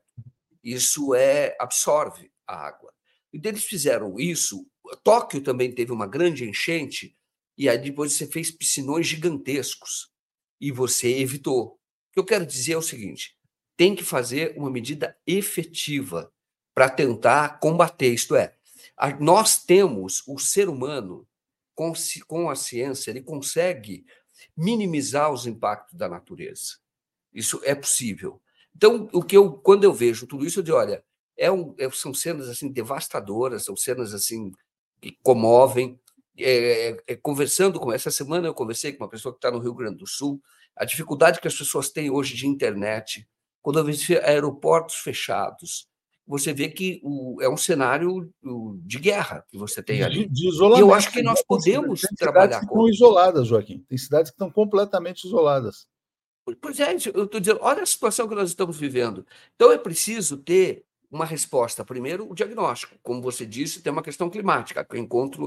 Isso é absorve a água. E eles fizeram isso. Tóquio também teve uma grande enchente, e aí depois você fez piscinões gigantescos, e você evitou. O que eu quero dizer é o seguinte: tem que fazer uma medida efetiva para tentar combater. Isto é, a, nós temos o ser humano, com, com a ciência, ele consegue minimizar os impactos da natureza. Isso é possível. Então, o que eu, quando eu vejo tudo isso, eu digo, olha, é um, é, são cenas assim devastadoras, são cenas assim que comovem. É, é, é, conversando com essa semana, eu conversei com uma pessoa que está no Rio Grande do Sul, a dificuldade que as pessoas têm hoje de internet, quando eu vejo aeroportos fechados, você vê que o, é um cenário de guerra que você tem ali. De, de E eu isolamento. acho que nós podemos tem cidades trabalhar que com estão isoladas, Joaquim. Tem cidades que estão completamente isoladas. Pois é, eu estou dizendo, olha a situação que nós estamos vivendo. Então, é preciso ter uma resposta. Primeiro, o diagnóstico. Como você disse, tem uma questão climática, que é o encontro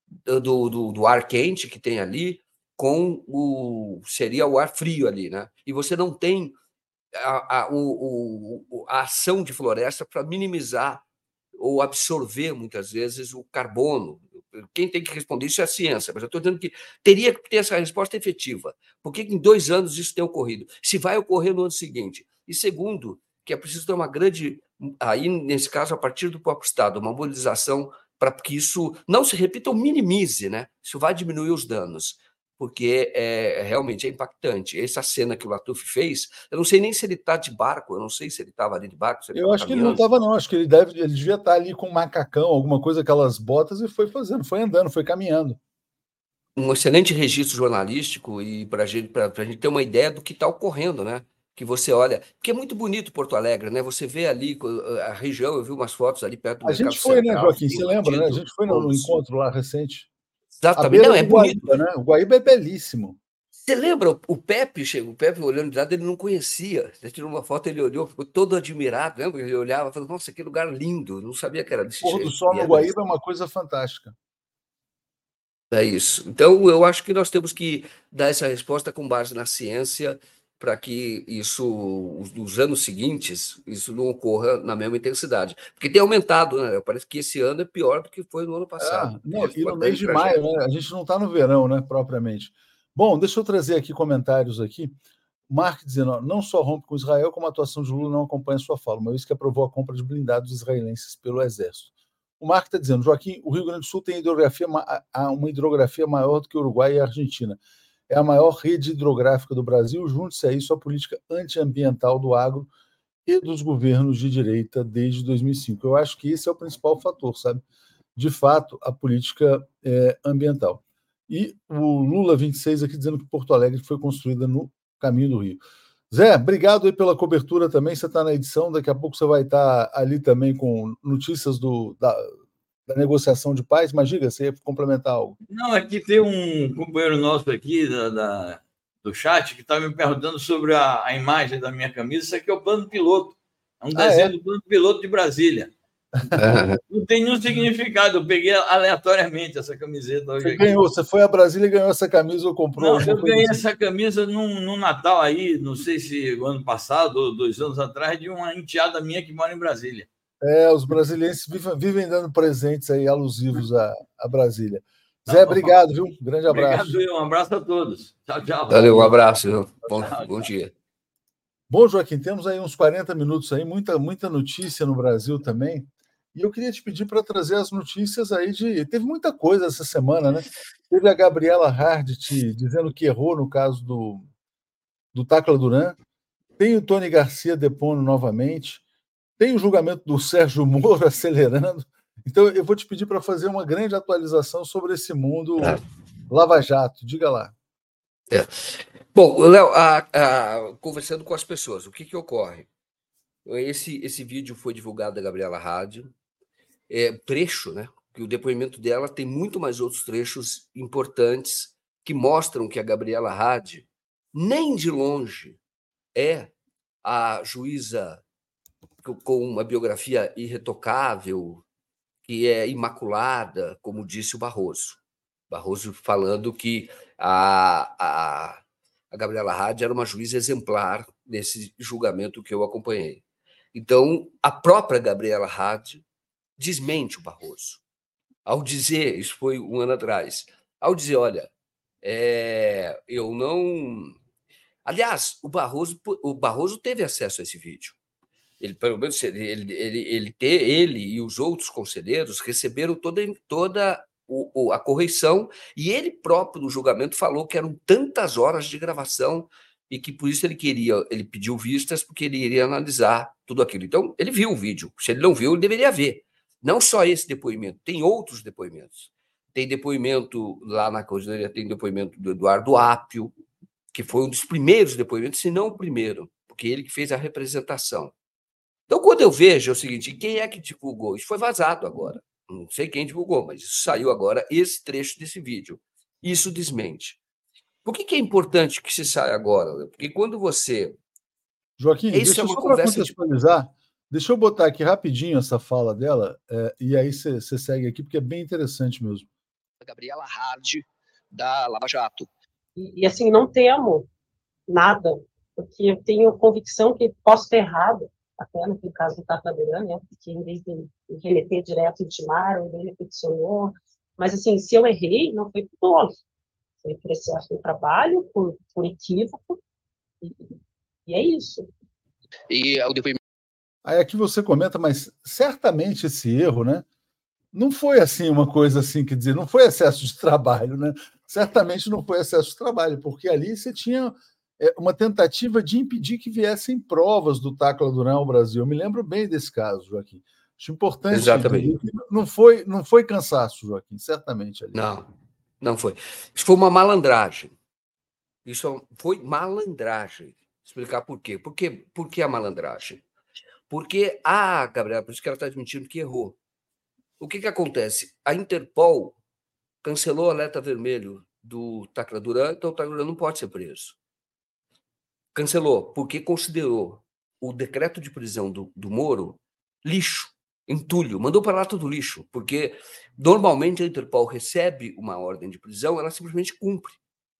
do, do, do ar quente que tem ali com o seria o ar frio ali, né? E você não tem a, a, o, o, a ação de floresta para minimizar ou absorver, muitas vezes, o carbono. Quem tem que responder isso é a ciência, mas eu estou dizendo que teria que ter essa resposta efetiva. Por que em dois anos isso tem ocorrido? Se vai ocorrer no ano seguinte. E segundo, que é preciso ter uma grande, aí nesse caso, a partir do próprio Estado, uma mobilização para que isso não se repita ou minimize, né? Isso vai diminuir os danos, porque é, realmente é impactante. Essa cena que o Latuf fez, eu não sei nem se ele está de barco, eu não sei se ele estava ali de barco, se ele Eu acho que ele não estava, não. Acho que ele, deve, ele devia estar ali com um macacão, alguma coisa, aquelas botas, e foi fazendo, foi andando, foi caminhando. Um excelente registro jornalístico e para gente, a gente ter uma ideia do que está ocorrendo, né? Que você olha, porque é muito bonito Porto Alegre, né? Você vê ali a região, eu vi umas fotos ali perto do A Mercado gente foi, né, Central, Joaquim? Você lembra, né? A gente foi no, no encontro lá recente. À Exatamente, beira não, é do bonito. Guaíba, né? O Guaíba é belíssimo. Você lembra, o Pepe chegou, o Pepe olhando de lado, ele não conhecia. Você tirou uma foto, ele olhou, ficou todo admirado, lembra? Ele olhava e falou, nossa, que lugar lindo, não sabia que era desse O pôr do jeito. sol E no é Guaíba é uma coisa fantástica. É isso. Então, eu acho que nós temos que dar essa resposta com base na ciência, para que isso, nos anos seguintes, isso não ocorra na mesma intensidade. Porque tem aumentado, né? Parece que esse ano é pior do que foi no ano passado. Ah, não, e no mês de tragédia. maio, né? A gente não está no verão, né, propriamente. Bom, deixa eu trazer aqui comentários aqui. Mark dizendo, ó, não só rompe com Israel, como a atuação de Lula não acompanha sua fala, uma vez que aprovou a compra de blindados israelenses pelo Exército. O Mark está dizendo, Joaquim, o Rio Grande do Sul tem hidrografia, uma hidrografia maior do que o Uruguai e a Argentina. É a maior rede hidrográfica do Brasil, junte-se a isso a política antiambiental do agro e dos governos de direita desde dois mil e cinco. Eu acho que esse é o principal fator, sabe? De fato, a política é, ambiental. E o Lula vinte e seis aqui dizendo que Porto Alegre foi construída no caminho do Rio. Zé, obrigado aí pela cobertura também. Você está na edição, daqui a pouco você vai estar ali também com notícias do, da, da negociação de paz. Mas diga, você ia complementar algo. Não, aqui tem um companheiro nosso aqui da, da, do chat que está me perguntando sobre a, a imagem da minha camisa. Isso aqui é o plano piloto. É um desenho ah, é? do plano piloto de Brasília. Não tem nenhum significado. Eu peguei aleatoriamente essa camiseta hoje. Você ganhou, você foi a Brasília e ganhou essa camisa ou comprou? Não, eu ganhei essa camisa num, num Natal aí, não sei se o ano passado ou dois anos atrás, de uma enteada minha que mora em Brasília. É, os brasileiros vivem, vivem dando presentes aí alusivos a, a Brasília. Zé, obrigado, viu? Um grande abraço. Obrigado, um abraço a todos. Tchau, tchau. Valeu, um abraço. Bom, tchau, bom dia. Bom, Joaquim, temos aí uns quarenta minutos aí, muita, muita notícia no Brasil também. E eu queria te pedir para trazer as notícias aí de... Teve muita coisa essa semana, né? Teve a Gabriela Hardt dizendo que errou no caso do, do Tacla Duran. Tem o Tony Garcia depondo novamente. Tem o julgamento do Sérgio Moro acelerando. Então, eu vou te pedir para fazer uma grande atualização sobre esse mundo é. Lava Jato. Diga lá. É. Bom, Léo, a, a, conversando com as pessoas, o que, que ocorre? Esse, esse vídeo foi divulgado da Gabriela Hardt. É, trecho, né? Que o depoimento dela tem muito mais outros trechos importantes que mostram que a Gabriela Hardt nem de longe é a juíza com uma biografia irretocável, que é imaculada, como disse o Barroso. Barroso falando que a, a, a Gabriela Hardt era uma juíza exemplar nesse julgamento que eu acompanhei. Então, a própria Gabriela Hardt desmente o Barroso, ao dizer, isso foi um ano atrás, ao dizer, olha, é, eu não... Aliás, o Barroso, o Barroso teve acesso a esse vídeo. Ele, pelo menos, ele, ele, ele, ele, ele e os outros conselheiros receberam toda, toda o, o, a correção, e ele próprio, no julgamento, falou que eram tantas horas de gravação e que, por isso, ele queria, ele pediu vistas, porque ele iria analisar tudo aquilo. Então, ele viu o vídeo. Se ele não viu, ele deveria ver. Não só esse depoimento, tem outros depoimentos. Tem depoimento lá na Coordenadoria, tem depoimento do Eduardo Apio, que foi um dos primeiros depoimentos, se não o primeiro, porque ele que fez a representação. Então, quando eu vejo é o seguinte, quem é que divulgou? Isso foi vazado agora. Não sei quem divulgou, mas isso saiu agora, esse trecho desse vídeo. Isso desmente. Por que, que é importante que se saia agora? Porque quando você... Joaquim, isso deixa é uma só para contextualizar... De... Deixa eu botar aqui rapidinho essa fala dela, é, e aí você segue aqui, porque é bem interessante mesmo. Gabriela Hardt, da Lava Jato. E, e assim, não temo nada, porque eu tenho convicção que posso ter errado, até no caso do Tacla Duran, né, porque em vez de remeter direto de mar, ele peticionou. Mas assim, se eu errei, não foi por dolo. Foi por excesso de trabalho, por, por equívoco, e, e é isso. E o depoimento. Aí aqui você comenta, mas certamente esse erro, né, não foi assim uma coisa assim, quer dizer, não foi excesso de trabalho, né? Certamente não foi excesso de trabalho, porque ali você tinha uma tentativa de impedir que viessem provas do Tacla Duran ao Brasil. Eu me lembro bem desse caso, Joaquim. Acho importante. Exatamente. Não foi, não foi cansaço, Joaquim, certamente. Ali. Não, não foi. Isso foi uma malandragem. Isso foi malandragem. Vou explicar por quê. Por quê? Por que a malandragem? Porque a Gabriela, por isso que ela está admitindo que errou. O que, que acontece? A Interpol cancelou o alerta vermelho do Tacla Duran, então o Tacla Duran não pode ser preso. Cancelou, porque considerou o decreto de prisão do, do Moro lixo, entulho, mandou para lá todo lixo, porque normalmente a Interpol recebe uma ordem de prisão, ela simplesmente cumpre.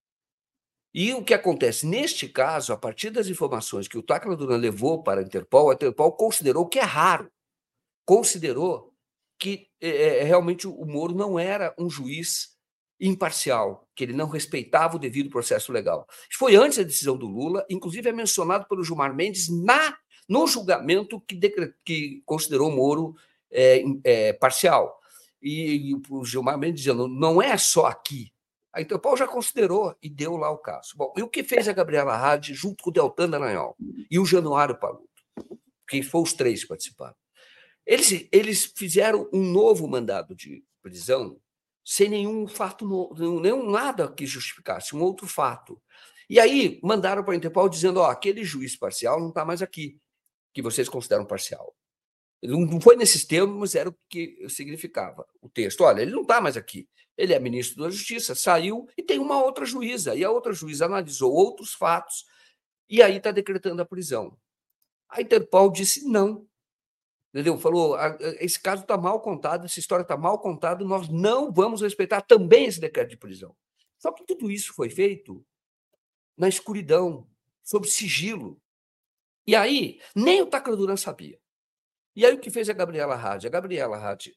E o que acontece? Neste caso, a partir das informações que o Tacla Duran levou para a Interpol, a Interpol considerou, que é raro, considerou que é, realmente o Moro não era um juiz imparcial, que ele não respeitava o devido processo legal. Isso foi antes da decisão do Lula, inclusive é mencionado pelo Gilmar Mendes na, no julgamento que, decret, que considerou o Moro é, é, parcial. E, e o Gilmar Mendes dizendo, não é só aqui. A Interpol já considerou e deu lá o caso. Bom, e o que fez a Gabriela Hardt junto com o Deltan Dallagnol e o Januário Paludo? O que foram os três que participaram. Eles, eles fizeram um novo mandado de prisão sem nenhum fato, nenhum nada que justificasse, um outro fato. E aí mandaram para a Interpol dizendo, ó, aquele juiz parcial não está mais aqui, que vocês consideram parcial. Não foi nesses termos, mas era o que significava o texto. Olha, ele não está mais aqui. Ele é ministro da Justiça, saiu e tem uma outra juíza. E a outra juíza analisou outros fatos e aí está decretando a prisão. A Interpol disse não. Entendeu? Falou, esse caso está mal contado, essa história está mal contada, nós não vamos respeitar também esse decreto de prisão. Só que tudo isso foi feito na escuridão, sob sigilo. E aí, nem o Tacla Duran sabia. E aí o que fez a Gabriela Hadi? A Gabriela Hadi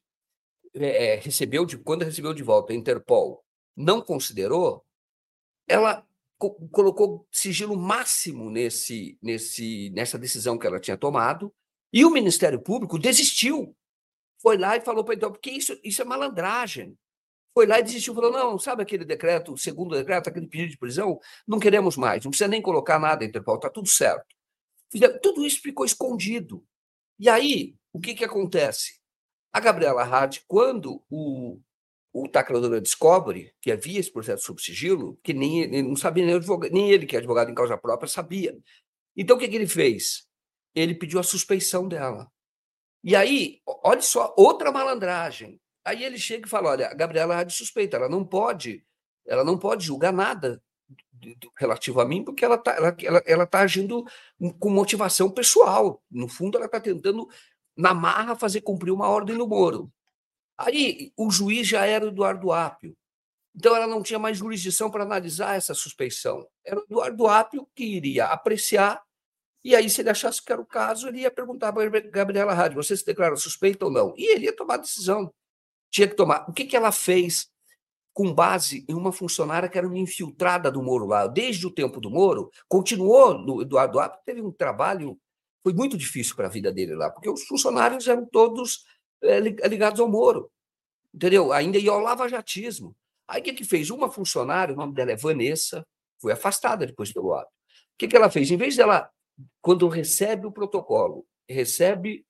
é, recebeu, de, quando recebeu de volta a Interpol, não considerou, ela co colocou sigilo máximo nesse, nesse, nessa decisão que ela tinha tomado, e o Ministério Público desistiu. Foi lá e falou para a Interpol, porque isso, isso é malandragem. Foi lá e desistiu, falou, não, sabe aquele decreto, o segundo decreto, aquele pedido de prisão? Não queremos mais, não precisa nem colocar nada, Interpol, está tudo certo. Tudo isso ficou escondido. E aí, o que, que acontece? A Gabriela Hadi, quando o, o Tacla Duran descobre que havia esse processo sob sigilo, que nem ele não sabia, nem, advogado, nem ele, que é advogado em causa própria, sabia. Então, o que, que ele fez? Ele pediu a suspeição dela. E aí, olha só, outra malandragem. Aí ele chega e fala, olha, a Gabriela Hadi suspeita, ela não pode, ela não pode julgar nada relativo a mim, porque ela está ela, ela, ela tá agindo com motivação pessoal. No fundo, ela está tentando, na marra, fazer cumprir uma ordem do Moro. Aí, o juiz já era o Eduardo Apio. Então, ela não tinha mais jurisdição para analisar essa suspeição. Era o Eduardo Apio que iria apreciar, e aí, se ele achasse que era o caso, ele ia perguntar para a Gabriela Hadi, você se declara suspeita ou não? E ele ia tomar a decisão. Tinha que tomar. O que, que ela fez com base em uma funcionária que era uma infiltrada do Moro lá? Desde o tempo do Moro, continuou no Eduardo Apio, teve um trabalho, foi muito difícil para a vida dele lá, porque os funcionários eram todos é, ligados ao Moro, entendeu? Ainda ia ao lavajatismo. Aí o que, que fez? Uma funcionária, o nome dela é Vanessa, foi afastada depois pelo Apio. O que, que ela fez? Em vez dela, quando recebe o protocolo, recebe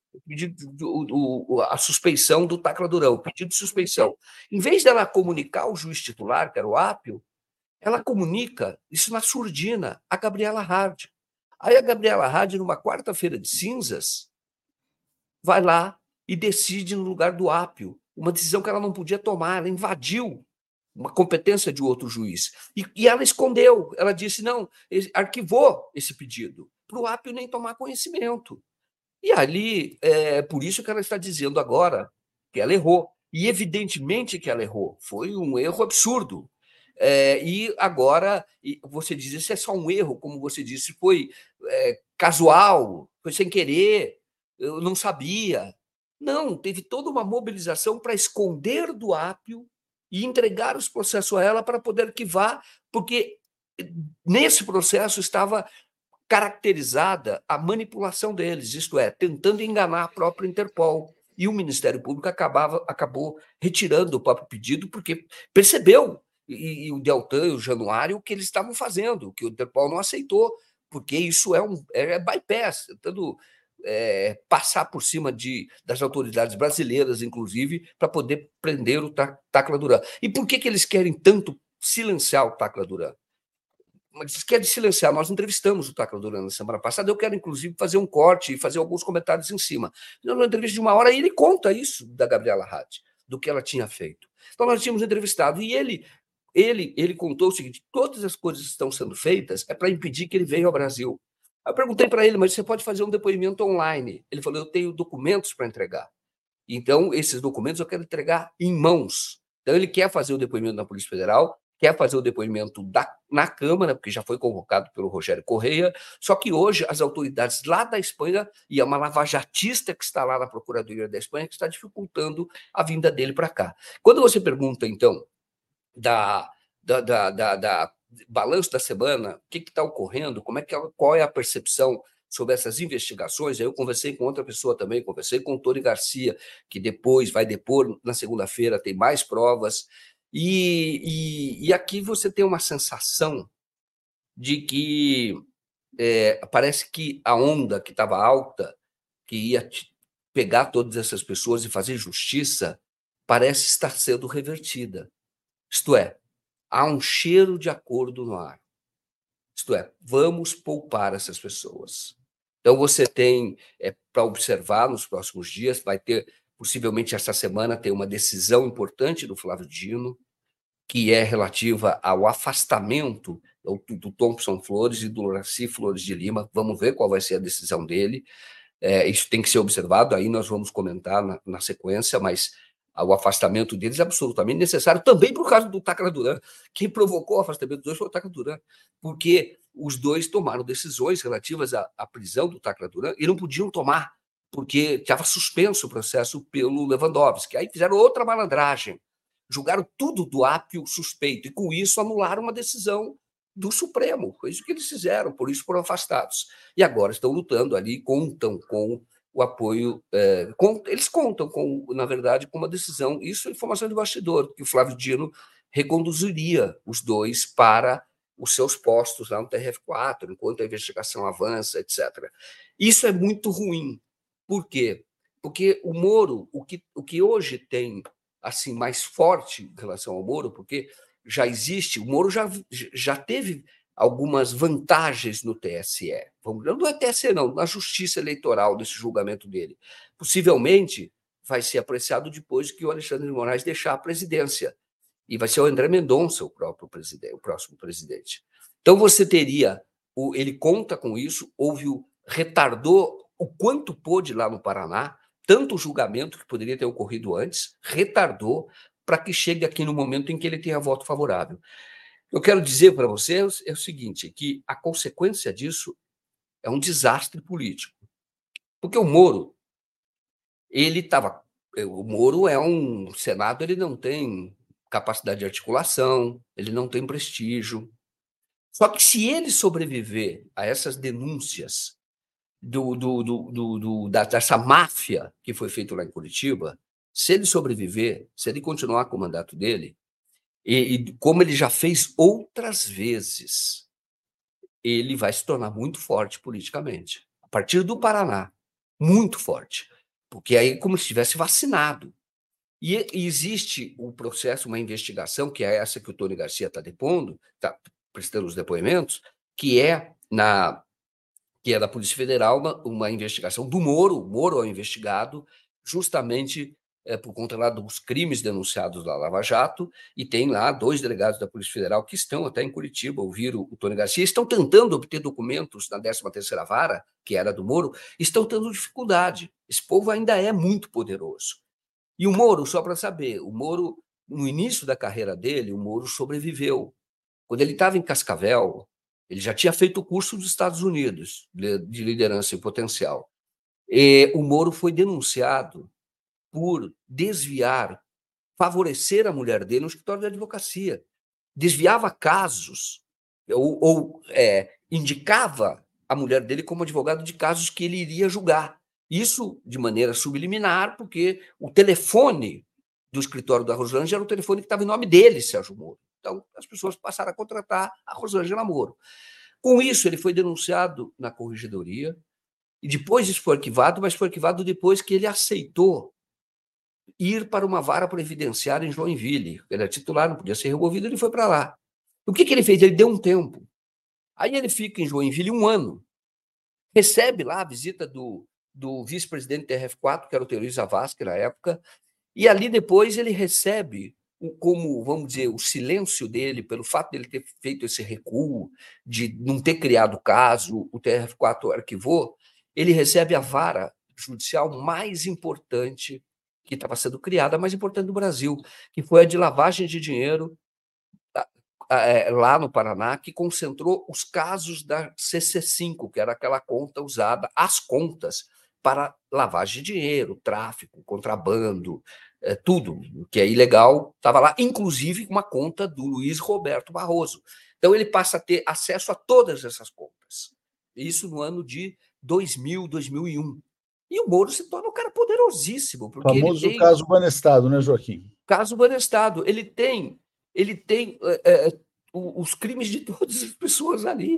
o, o, a suspeição do Tacla Duran, o pedido de suspeição, em vez dela comunicar ao juiz titular, que era o Apio, ela comunica isso na surdina, a Gabriela Hadi. Aí a Gabriela Hadi, numa quarta-feira de cinzas, vai lá e decide no lugar do Apio, uma decisão que ela não podia tomar, ela invadiu uma competência de outro juiz. E, e ela escondeu, ela disse, não, arquivou esse pedido, para o Apio nem tomar conhecimento. E ali, é por isso que ela está dizendo agora que ela errou. E evidentemente que ela errou. Foi um erro absurdo. É, e agora, você diz, isso é só um erro, como você disse, foi é, casual, foi sem querer, eu não sabia. Não, teve toda uma mobilização para esconder do Apio e entregar os processos a ela para poder arquivar, porque nesse processo estava caracterizada a manipulação deles, isto é, tentando enganar a própria Interpol. E o Ministério Público acabava, acabou retirando o próprio pedido, porque percebeu, e, e o Deltan e o Januário, o que eles estavam fazendo, que o Interpol não aceitou, porque isso é um é bypass, tentando é, passar por cima de, das autoridades brasileiras, inclusive, para poder prender o Tacla Duran. E por que, que eles querem tanto silenciar o Tacla Duran? Mas quer silenciar. Nós entrevistamos o Tacla Duran na semana passada. Eu quero, inclusive, fazer um corte e fazer alguns comentários em cima. Numa entrevista de uma hora, ele conta isso da Gabriela Hadi, do que ela tinha feito. Então, nós tínhamos entrevistado e ele, ele, ele contou o seguinte: todas as coisas que estão sendo feitas é para impedir que ele venha ao Brasil. Eu perguntei para ele, mas você pode fazer um depoimento online? Ele falou, eu tenho documentos para entregar. Então, esses documentos eu quero entregar em mãos. Então, ele quer fazer o depoimento na Polícia Federal, quer fazer o depoimento da, na Câmara, porque já foi convocado pelo Rogério Correia, só que hoje as autoridades lá da Espanha, e é uma lavajatista que está lá na Procuradoria da Espanha, que está dificultando a vinda dele para cá. Quando você pergunta, então, da, da, da, da, da balanço da semana, o que está ocorrendo, como é que, qual é a percepção sobre essas investigações, aí eu conversei com outra pessoa também, conversei com o Tony Garcia, que depois vai depor na segunda-feira, tem mais provas. E, e, e aqui você tem uma sensação de que é, parece que a onda que estava alta que ia pegar todas essas pessoas e fazer justiça, parece estar sendo revertida. Isto é, há um cheiro de acordo no ar. Isto é, vamos poupar essas pessoas. Então, você tem, é, para observar nos próximos dias, vai ter, possivelmente esta semana, ter uma decisão importante do Flávio Dino, que é relativa ao afastamento do, do Thompson Flores e do Horaci Flores de Lima. Vamos ver qual vai ser a decisão dele. É, isso tem que ser observado, aí nós vamos comentar na, na sequência, mas o afastamento deles é absolutamente necessário, também por causa do Tacla Duran. Quem provocou o afastamento dos dois foi o Tacla Duran, porque os dois tomaram decisões relativas à, à prisão do Tacla Duran e não podiam tomar, porque estava suspenso o processo pelo Lewandowski. Aí fizeram outra malandragem, julgaram tudo do ápio suspeito, e com isso anularam uma decisão do Supremo. Foi isso que eles fizeram, por isso foram afastados. E agora estão lutando ali, contam com o apoio, é, com, eles contam, com, na verdade, com uma decisão, isso é informação de bastidor, que o Flávio Dino reconduziria os dois para os seus postos lá no T R F quatro, enquanto a investigação avança, etcétera. Isso é muito ruim. Por quê? Porque o Moro, o que, o que hoje tem assim mais forte em relação ao Moro, porque já existe, o Moro já, já teve algumas vantagens no T S E. Não é T S E, não, na justiça eleitoral desse julgamento dele. Possivelmente vai ser apreciado depois que o Alexandre de Moraes deixar a presidência. E vai ser o André Mendonça o próprio presidente, o próximo presidente. Então você teria, o, ele conta com isso, houve o retardou o quanto pôde lá no Paraná, tanto o julgamento que poderia ter ocorrido antes, retardou para que chegue aqui no momento em que ele tenha voto favorável. Eu quero dizer para vocês é o seguinte, que a consequência disso é um desastre político. Porque o Moro, ele estava... O Moro é um... O Senado, ele não tem capacidade de articulação, ele não tem prestígio. Só que se ele sobreviver a essas denúncias do, do, do, do, do, dessa máfia que foi feita lá em Curitiba, se ele sobreviver, se ele continuar com o mandato dele, e, e como ele já fez outras vezes, ele vai se tornar muito forte politicamente. A partir do Paraná, muito forte. Porque aí é como se estivesse vacinado. E, e existe um processo, uma investigação, que é essa que o Tony Garcia está depondo, está prestando os depoimentos, que é, na, que é da Polícia Federal, uma, uma investigação do Moro. O Moro é o investigado justamente é, por conta lá dos crimes denunciados da Lava Jato, e tem lá dois delegados da Polícia Federal que estão até em Curitiba, ouviram o Tony Garcia, estão tentando obter documentos na décima terceira Vara, que era do Moro, estão tendo dificuldade. Esse povo ainda é muito poderoso. E o Moro, só para saber, o Moro, no início da carreira dele, o Moro sobreviveu. Quando ele estava em Cascavel, ele já tinha feito o curso dos Estados Unidos, de liderança e potencial. E o Moro foi denunciado por desviar, favorecer a mulher dele no escritório de advocacia. Desviava casos, ou, ou é, indicava a mulher dele como advogado de casos que ele iria julgar. Isso de maneira subliminar, porque o telefone do escritório da Rosângela era o telefone que estava em nome dele, Sérgio Moro. Então, as pessoas passaram a contratar a Rosângela Moro. Com isso, ele foi denunciado na corregedoria, e depois isso foi arquivado, mas foi arquivado depois que ele aceitou ir para uma vara previdenciária em Joinville. Ele era titular, não podia ser removido, ele foi para lá. O que, que ele fez? Ele deu um tempo. Aí ele fica em Joinville um ano, recebe lá a visita do do vice-presidente do T R F quatro, que era o Teori Zavascki na época, e ali depois ele recebe, como, vamos dizer, o silêncio dele, pelo fato de ele ter feito esse recuo, de não ter criado caso, o T R F quatro arquivou, ele recebe a vara judicial mais importante que estava sendo criada, a mais importante do Brasil, que foi a de lavagem de dinheiro lá no Paraná, que concentrou os casos da C C cinco, que era aquela conta usada, as contas, para lavagem de dinheiro, tráfico, contrabando, é, tudo que é ilegal estava lá, inclusive uma conta do Luiz Roberto Barroso. Então ele passa a ter acesso a todas essas contas. Isso no ano de dois mil, dois mil e um. E o Moro se torna um cara poderosíssimo. Porque o famoso ele tem... caso Banestado, né, Joaquim? Caso Banestado. Ele tem, ele tem é, é, os crimes de todas as pessoas ali.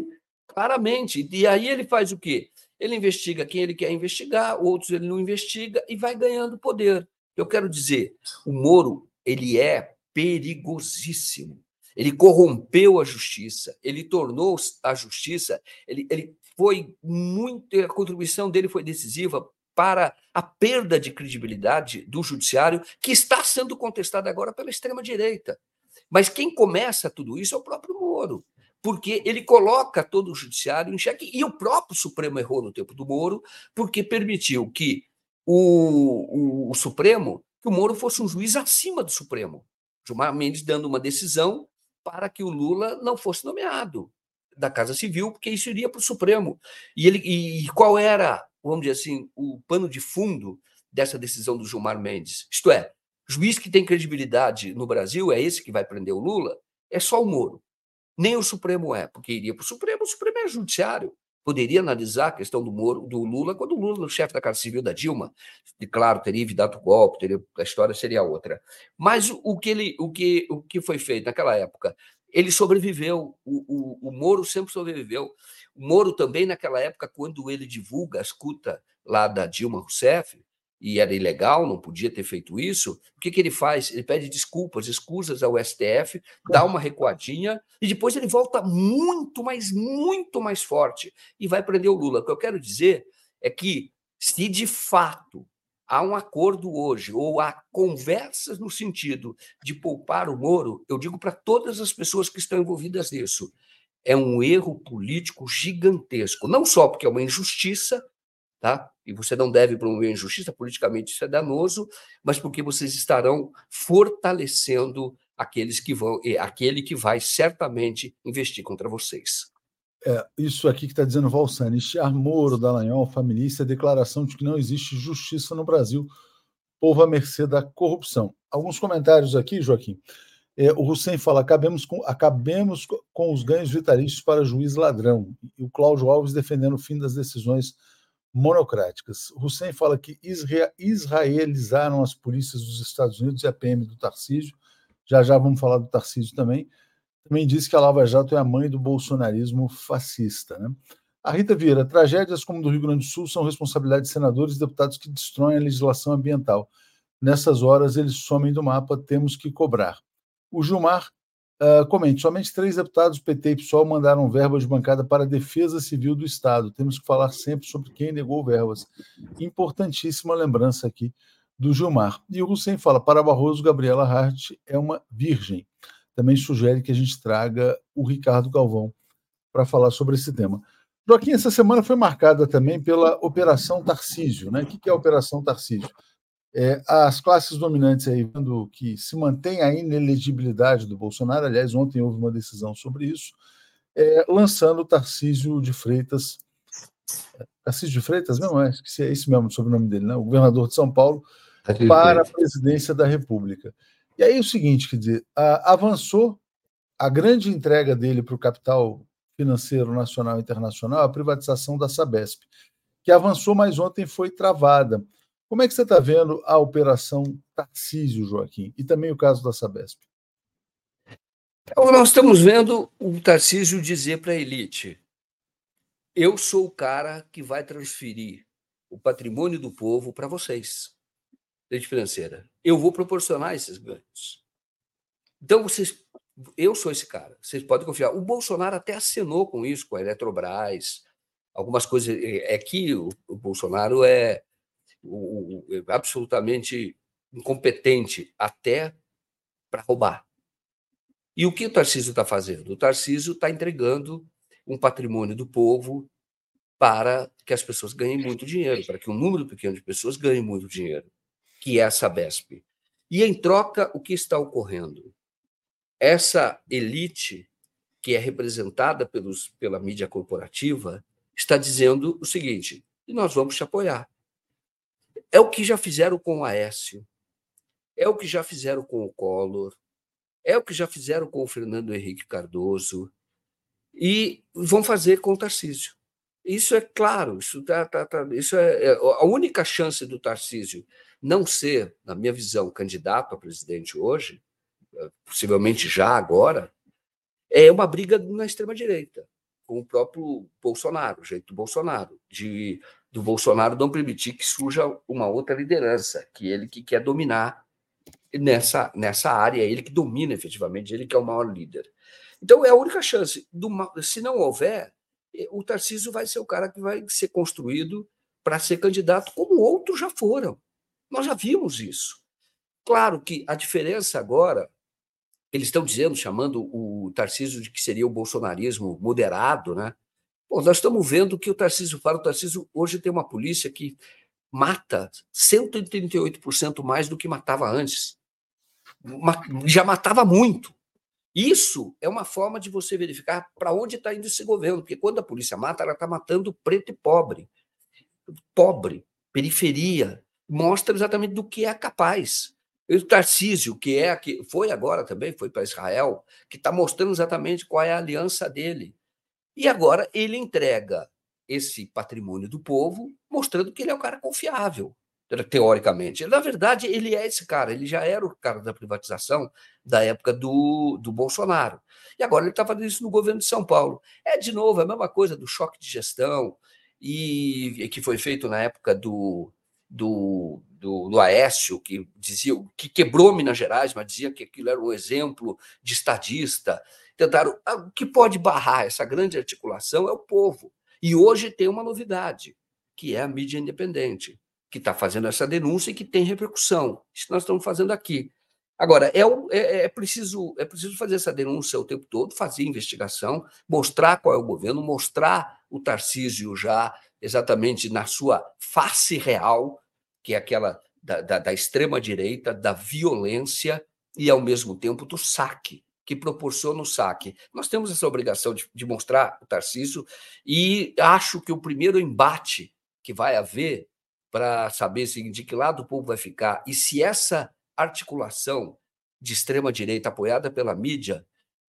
Claramente. E aí ele faz o quê? Ele investiga quem ele quer investigar, outros ele não investiga e vai ganhando poder. Eu quero dizer, o Moro, ele é perigosíssimo. Ele corrompeu a justiça, ele tornou a justiça, ele, ele foi muito, a contribuição dele foi decisiva para a perda de credibilidade do judiciário, que está sendo contestada agora pela extrema-direita. Mas quem começa tudo isso é o próprio Moro, porque ele coloca todo o judiciário em xeque, e o próprio Supremo errou no tempo do Moro, porque permitiu que o, o, o Supremo, que o Moro fosse um juiz acima do Supremo. Gilmar Mendes dando uma decisão para que o Lula não fosse nomeado da Casa Civil, porque isso iria para o Supremo. E, ele, e qual era, vamos dizer assim, o pano de fundo dessa decisão do Gilmar Mendes? Isto é, juiz que tem credibilidade no Brasil é esse que vai prender o Lula? É só o Moro. Nem o Supremo é, porque iria para o Supremo, o Supremo é judiciário. Poderia analisar a questão do, Moro, do Lula quando o Lula, no chefe da Casa Civil da Dilma, e claro, teria evitado o golpe, teria, a história seria outra. Mas o que, ele, o, que, o que foi feito naquela época? Ele sobreviveu, o, o, o Moro sempre sobreviveu. O Moro também, naquela época, quando ele divulga a escuta lá da Dilma Rousseff, e era ilegal, não podia ter feito isso, o que, que ele faz? Ele pede desculpas, escusas ao S T F, dá uma recuadinha, e depois ele volta muito, mas muito mais forte, e vai prender o Lula. O que eu quero dizer é que, se de fato há um acordo hoje, ou há conversas no sentido de poupar o Moro, eu digo para todas as pessoas que estão envolvidas nisso, é um erro político gigantesco, não só porque é uma injustiça, tá? E você não deve promover injustiça, politicamente isso é danoso, mas porque vocês estarão fortalecendo aqueles que vão, aquele que vai certamente investir contra vocês. É, isso aqui que está dizendo Valsani, Estiar Moro, Dallagnol, família, declaração de que não existe justiça no Brasil, povo à mercê da corrupção. Alguns comentários aqui, Joaquim. É, o Hussein fala, acabemos com, acabemos com os ganhos vitalícios para juiz ladrão. E o Cláudio Alves defendendo o fim das decisões monocráticas. O Hussein fala que isra israelizaram as polícias dos Estados Unidos e a P M do Tarcísio. Já já vamos falar do Tarcísio também. Também diz que a Lava Jato é a mãe do bolsonarismo fascista. Né? A Rita Vieira, tragédias como do Rio Grande do Sul são responsabilidade de senadores e deputados que destroem a legislação ambiental. Nessas horas, eles somem do mapa, temos que cobrar. O Gilmar uh, comenta, somente três deputados P T e P SOL mandaram verbas de bancada para a defesa civil do Estado. Temos que falar sempre sobre quem negou verbas. Importantíssima lembrança aqui do Gilmar. E o Hussein fala, para Barroso, Gabriela Hart é uma virgem. Também sugere que a gente traga o Ricardo Galvão para falar sobre esse tema. Joaquim, essa semana foi marcada também pela Operação Tarcísio. Né? O que é a Operação Tarcísio? É, as classes dominantes aí, vendo que se mantém a inelegibilidade do Bolsonaro, aliás, ontem houve uma decisão sobre isso, é, lançando o Tarcísio de Freitas, Tarcísio de Freitas mesmo? É, esqueci, é esse mesmo o sobrenome dele, né? O governador de São Paulo, para a presidência da República. E aí o seguinte, quer dizer, a, avançou a grande entrega dele para o capital financeiro nacional e internacional, a privatização da Sabesp, que avançou, mas ontem foi travada. Como é que você está vendo a Operação Tarcísio, Joaquim, e também o caso da Sabesp? Nós estamos vendo o Tarcísio dizer para a elite, eu sou o cara que vai transferir o patrimônio do povo para vocês, rede financeira. Eu vou proporcionar esses ganhos. Então, vocês, eu sou esse cara, vocês podem confiar. O Bolsonaro até acenou com isso, com a Eletrobras, algumas coisas. É que o, o Bolsonaro é, o, o, é absolutamente incompetente até para roubar. E o que o Tarcísio está fazendo? O Tarcísio está entregando um patrimônio do povo para que as pessoas ganhem muito dinheiro, para que um número pequeno de pessoas ganhe muito dinheiro, que é a Sabesp. E, em troca, o que está ocorrendo? Essa elite, que é representada pelos, pela mídia corporativa, está dizendo o seguinte, nós vamos te apoiar. É o que já fizeram com o Aécio, é o que já fizeram com o Collor, é o que já fizeram com o Fernando Henrique Cardoso e vão fazer com o Tarcísio. Isso é claro, isso, tá, tá, tá, isso é, é a única chance do Tarcísio não ser, na minha visão, candidato a presidente hoje, possivelmente já agora, é uma briga na extrema-direita. com o próprio Bolsonaro, o jeito do Bolsonaro, de, do Bolsonaro não permitir que surja uma outra liderança, que ele que quer dominar nessa, nessa área, ele que domina efetivamente, ele que é o maior líder. Então, é a única chance. Do, se não houver, o Tarcísio vai ser o cara que vai ser construído para ser candidato, como outros já foram. Nós já vimos isso. Claro que a diferença agora, eles estão dizendo, chamando o Tarcísio de que seria o bolsonarismo moderado, né? Bom, nós estamos vendo que o Tarcísio fala, o Tarcísio hoje tem uma polícia que mata cento e trinta e oito por cento mais do que matava antes. Já matava muito. Isso é uma forma de você verificar para onde está indo esse governo, porque quando a polícia mata, ela está matando preto e pobre. Pobre, periferia, mostra exatamente do que é capaz. O Tarcísio, que é que foi agora também, foi para Israel, que está mostrando exatamente qual é a aliança dele. E agora ele entrega esse patrimônio do povo, mostrando que ele é um cara confiável, teoricamente. Na verdade, ele é esse cara, ele já era o cara da privatização da época do, do Bolsonaro. E agora ele está fazendo isso no governo de São Paulo. É, de novo, a mesma coisa do choque de gestão, e, e que foi feito na época do... do Do, do Aécio, que dizia que quebrou Minas Gerais, mas dizia que aquilo era um exemplo de estadista. Tentaram. O que pode barrar essa grande articulação é o povo. E hoje tem uma novidade, que é a mídia independente, que está fazendo essa denúncia e que tem repercussão. Isso que nós estamos fazendo aqui. Agora, é, é, é, preciso, é preciso fazer essa denúncia o tempo todo, fazer investigação, mostrar qual é o governo, mostrar o Tarcísio já exatamente na sua face real, que é aquela da, da, da extrema-direita, da violência e, ao mesmo tempo, do saque, que proporciona o saque. Nós temos essa obrigação de, de mostrar o Tarcísio e acho que o primeiro embate que vai haver para saber se, de que lado o povo vai ficar e se essa articulação de extrema-direita apoiada pela mídia,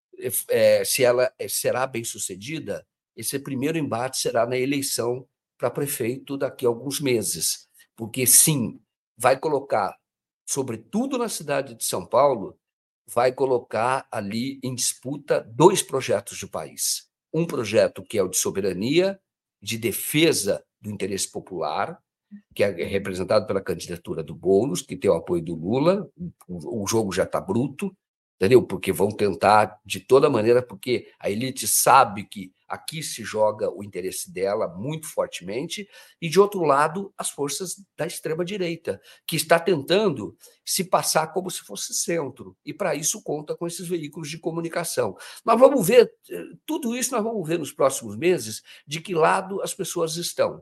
é, se ela será bem-sucedida, esse primeiro embate será na eleição para prefeito daqui a alguns meses. Porque, sim, vai colocar, sobretudo na cidade de São Paulo, vai colocar ali em disputa dois projetos de país. Um projeto que é o de soberania, de defesa do interesse popular, que é representado pela candidatura do Boulos, que tem o apoio do Lula, o jogo já está bruto, entendeu? Porque vão tentar, de toda maneira, porque a elite sabe que aqui se joga o interesse dela muito fortemente, e, de outro lado, as forças da extrema-direita, que está tentando se passar como se fosse centro, e, para isso, conta com esses veículos de comunicação. Nós vamos ver, tudo isso nós vamos ver nos próximos meses, de que lado as pessoas estão.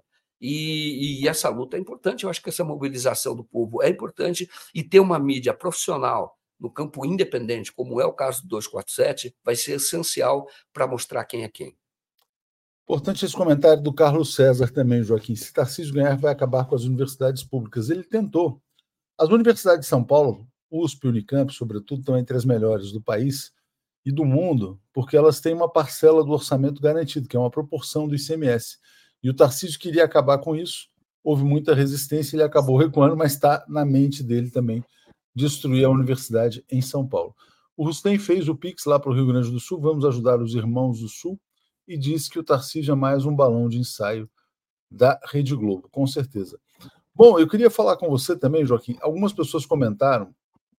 E, e essa luta é importante, eu acho que essa mobilização do povo é importante, e ter uma mídia profissional no campo independente, como é o caso do duzentos e quarenta e sete, vai ser essencial para mostrar quem é quem. Importante esse comentário do Carlos César também, Joaquim. Se Tarcísio ganhar, vai acabar com as universidades públicas. Ele tentou. As universidades de São Paulo, U S P e Unicamp, sobretudo, estão entre as melhores do país e do mundo, porque elas têm uma parcela do orçamento garantido, que é uma proporção do I C M S. E o Tarcísio queria acabar com isso. Houve muita resistência, ele acabou recuando, mas está na mente dele também destruir a universidade em São Paulo. O Rustem fez o Pix lá para o Rio Grande do Sul, vamos ajudar os irmãos do Sul, e disse que o Tarcísio é mais um balão de ensaio da Rede Globo, com certeza. Bom, eu queria falar com você também, Joaquim. Algumas pessoas comentaram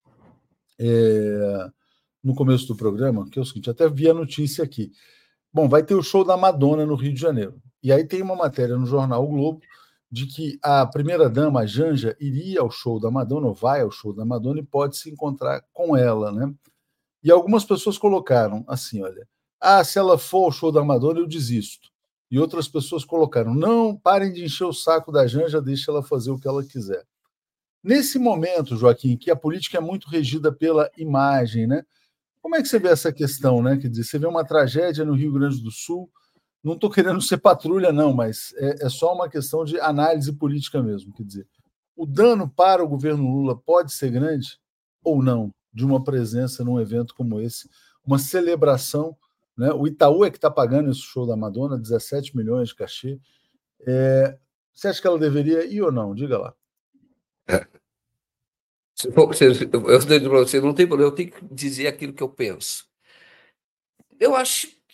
é, no começo do programa, que é o seguinte, até vi a notícia aqui. Bom, vai ter o show da Madonna no Rio de Janeiro. E aí tem uma matéria no jornal O Globo de que a primeira-dama, a Janja, iria ao show da Madonna, ou vai ao show da Madonna, e pode se encontrar com ela, né? E algumas pessoas colocaram assim, olha, ah, se ela for ao show da Madonna, eu desisto. E outras pessoas colocaram, não, parem de encher o saco da Janja, deixa ela fazer o que ela quiser. Nesse momento, Joaquim, que a política é muito regida pela imagem, né? Como é que você vê essa questão, né? Quer dizer, você vê uma tragédia no Rio Grande do Sul, não estou querendo ser patrulha, não, mas é, é só uma questão de análise política mesmo. Quer dizer, o dano para o governo Lula pode ser grande ou não, de uma presença num evento como esse, uma celebração, né? O Itaú é que está pagando esse show da Madonna, dezessete milhões de cachê. É, você acha que ela deveria ir ou não? Diga lá. É. Se for, se, eu eu, você não tem problema, eu tenho que dizer aquilo que eu penso. Eu acho,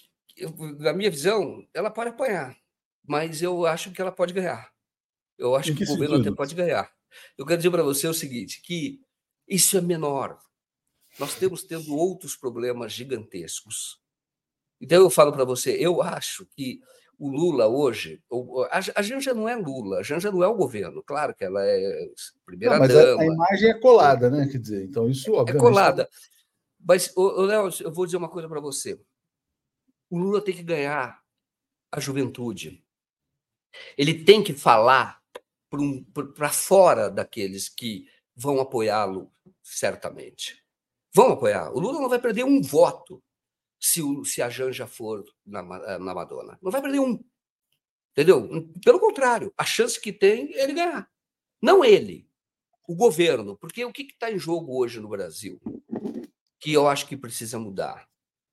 eu, na minha visão, ela pode apanhar, mas eu acho que ela pode ganhar. Eu acho Em que que o governo sentido? até pode ganhar. Eu quero dizer para você o seguinte, que isso é menor. Nós temos tendo outros problemas gigantescos. Então, eu falo para você, eu acho que o Lula hoje... A, a Janja não é Lula, a Janja não é o governo. Claro que ela é Não, mas a, a primeira-dama. imagem é colada, né? Quer dizer, então isso, É obviamente... colada. Mas, Léo, eu vou dizer uma coisa para você. O Lula tem que ganhar a juventude. Ele tem que falar para um, fora daqueles que vão apoiá-lo, certamente. Vão apoiar. O Lula não vai perder um voto se, o, se a Janja for na, na Madonna. Não vai perder um. Entendeu? Pelo contrário, a chance que tem é ele ganhar. Não ele, o governo. Porque o que está em jogo hoje no Brasil, que eu acho que precisa mudar?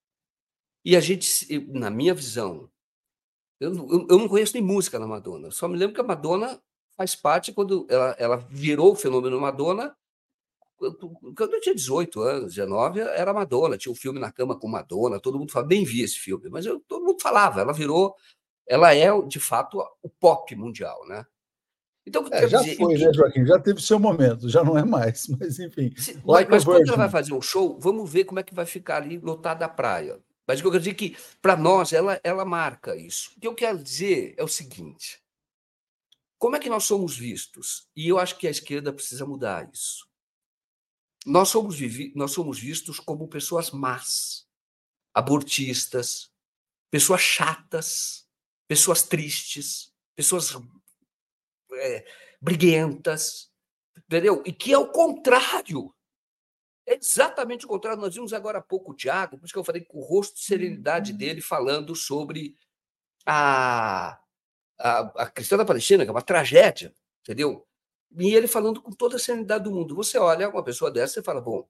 E a gente, na minha visão, eu, eu, eu não conheço nem música na Madonna. Só me lembro que a Madonna faz parte quando ela, ela virou o fenômeno Madonna. Quando eu tinha dezoito anos, dezenove, era Madonna. Tinha um filme Na Cama com Madonna. Todo mundo falava, nem vi esse filme, mas eu, todo mundo falava. Ela virou, ela é, de fato, o pop mundial, né? Então, é, já dizer, foi, que... né, Joaquim? Já teve seu momento, já não é mais. Mas, enfim. Se, like mas quando ela vai fazer um show, vamos ver como é que vai ficar ali lotada a praia. Mas o que eu quero dizer é que, para nós, ela, ela marca isso. O que eu quero dizer é o seguinte: como é que nós somos vistos? E eu acho que a esquerda precisa mudar isso. Nós somos, nós somos vistos como pessoas más, abortistas, pessoas chatas, pessoas tristes, pessoas é, briguentas, entendeu? E que é o contrário. É exatamente o contrário. Nós vimos agora há pouco o Thiago, por isso que eu falei com o rosto de serenidade dele, falando sobre a, a, a questão da Palestina, que é uma tragédia, entendeu? E ele falando com toda a serenidade do mundo. Você olha uma pessoa dessa e fala, bom,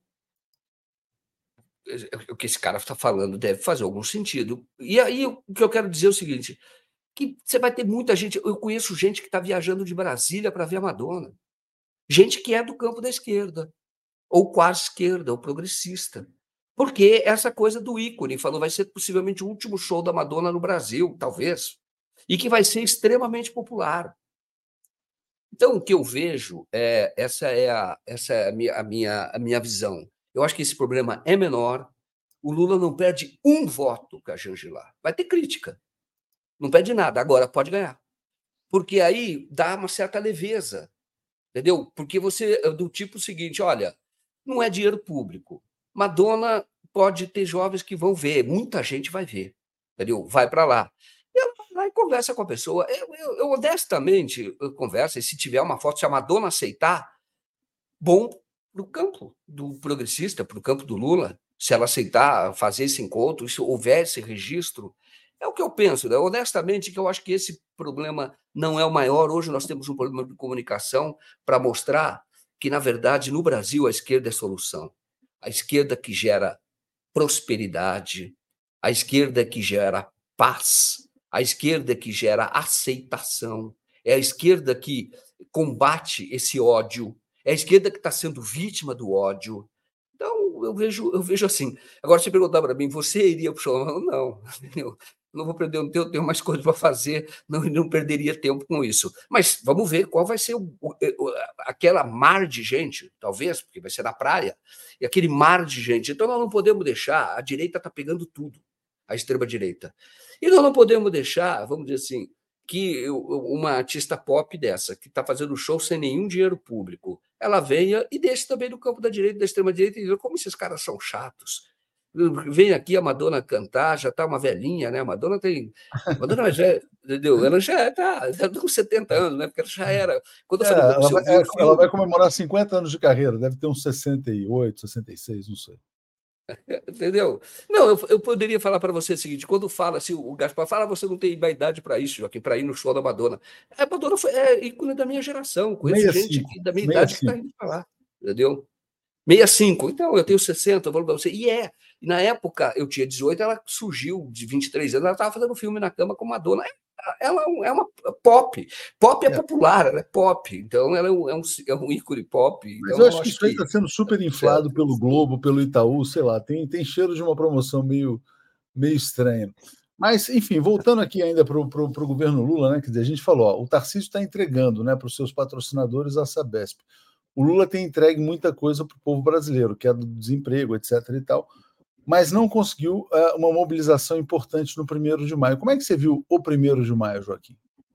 o que esse cara está falando deve fazer algum sentido. E aí o que eu quero dizer é o seguinte, que você vai ter muita gente, eu conheço gente que está viajando de Brasília para ver a Madonna, gente que é do campo da esquerda, ou quase esquerda, ou progressista. Porque essa coisa do ícone, falou, vai ser possivelmente o último show da Madonna no Brasil, talvez, e que vai ser extremamente popular. Então, o que eu vejo, é, essa é, a, essa é a, minha, a, minha, a minha visão. Eu acho que esse problema é menor, o Lula não perde um voto com a Janja lá. Vai ter crítica, não perde nada, agora pode ganhar. Porque aí dá uma certa leveza, entendeu? Porque você, do tipo seguinte, olha, não é dinheiro público. Madonna pode ter jovens que vão ver, muita gente vai ver, entendeu? Vai para lá. E ela vai lá e conversa com a pessoa. Eu, eu, eu honestamente, eu converso, e se tiver uma foto, se a Madonna aceitar, bom para o campo do progressista, para o campo do Lula, se ela aceitar fazer esse encontro, se houver esse registro, é o que eu penso, né? Honestamente, que eu acho que esse problema não é o maior. Hoje nós temos um problema de comunicação para mostrar que, na verdade, no Brasil, a esquerda é a solução. A esquerda que gera prosperidade, a esquerda que gera paz, a esquerda que gera aceitação, é a esquerda que combate esse ódio, é a esquerda que está sendo vítima do ódio. Então, eu vejo, eu vejo assim. Agora, se perguntar para mim, você iria para o show? Não, entendeu? Não vou perder um tempo, eu tenho mais coisas para fazer, não, não perderia tempo com isso. Mas vamos ver qual vai ser o, o, aquela mar de gente, talvez, porque vai ser na praia, e aquele mar de gente. Então, nós não podemos deixar, a direita está pegando tudo, a extrema-direita. E nós não podemos deixar, vamos dizer assim, que uma artista pop dessa, que está fazendo show sem nenhum dinheiro público, ela venha e deixe também no campo da direita, da extrema-direita, e dizer como esses caras são chatos. Vem aqui a Madonna cantar, já está uma velhinha, né? A Madonna tem. A Madonna já, entendeu? Ela já está com setenta anos, né? Porque ela já era. Quando eu é, falei, ela, você vai, ouviu é, o filme, ela vai comemorar cinquenta anos de carreira, deve ter uns sessenta e oito, sessenta e seis, não sei. Entendeu? Não, eu, eu poderia falar para você o seguinte: quando fala assim, o Gaspar fala, você não tem idade para isso, Joaquim, para ir no show da Madonna. A Madonna foi, é ícone da minha geração, conheço gente aqui da minha idade que está indo para lá, entendeu? sessenta e cinco, então eu tenho sessenta, eu falo para você, e é. E na época eu tinha dezoito, ela surgiu de vinte e três anos, ela estava fazendo filme na cama com Madonna. Ela é uma pop, pop é, é popular, ela é pop, então ela é um, é um, é um ícone pop. Mas então eu acho, eu acho que isso aí está sendo super inflado certo. Pelo Globo, pelo Itaú, sei lá, tem, tem cheiro de uma promoção meio, meio estranha. Mas, enfim, voltando aqui ainda para o governo Lula, né? Quer dizer, a gente falou, ó, o Tarcísio está entregando, né, para os seus patrocinadores a Sabesp. O Lula tem entregue muita coisa para o povo brasileiro, que é do desemprego, etc. e tal, mas não conseguiu uh, uma mobilização importante no primeiro de maio. Como é que você viu o primeiro de maio, Joaquim?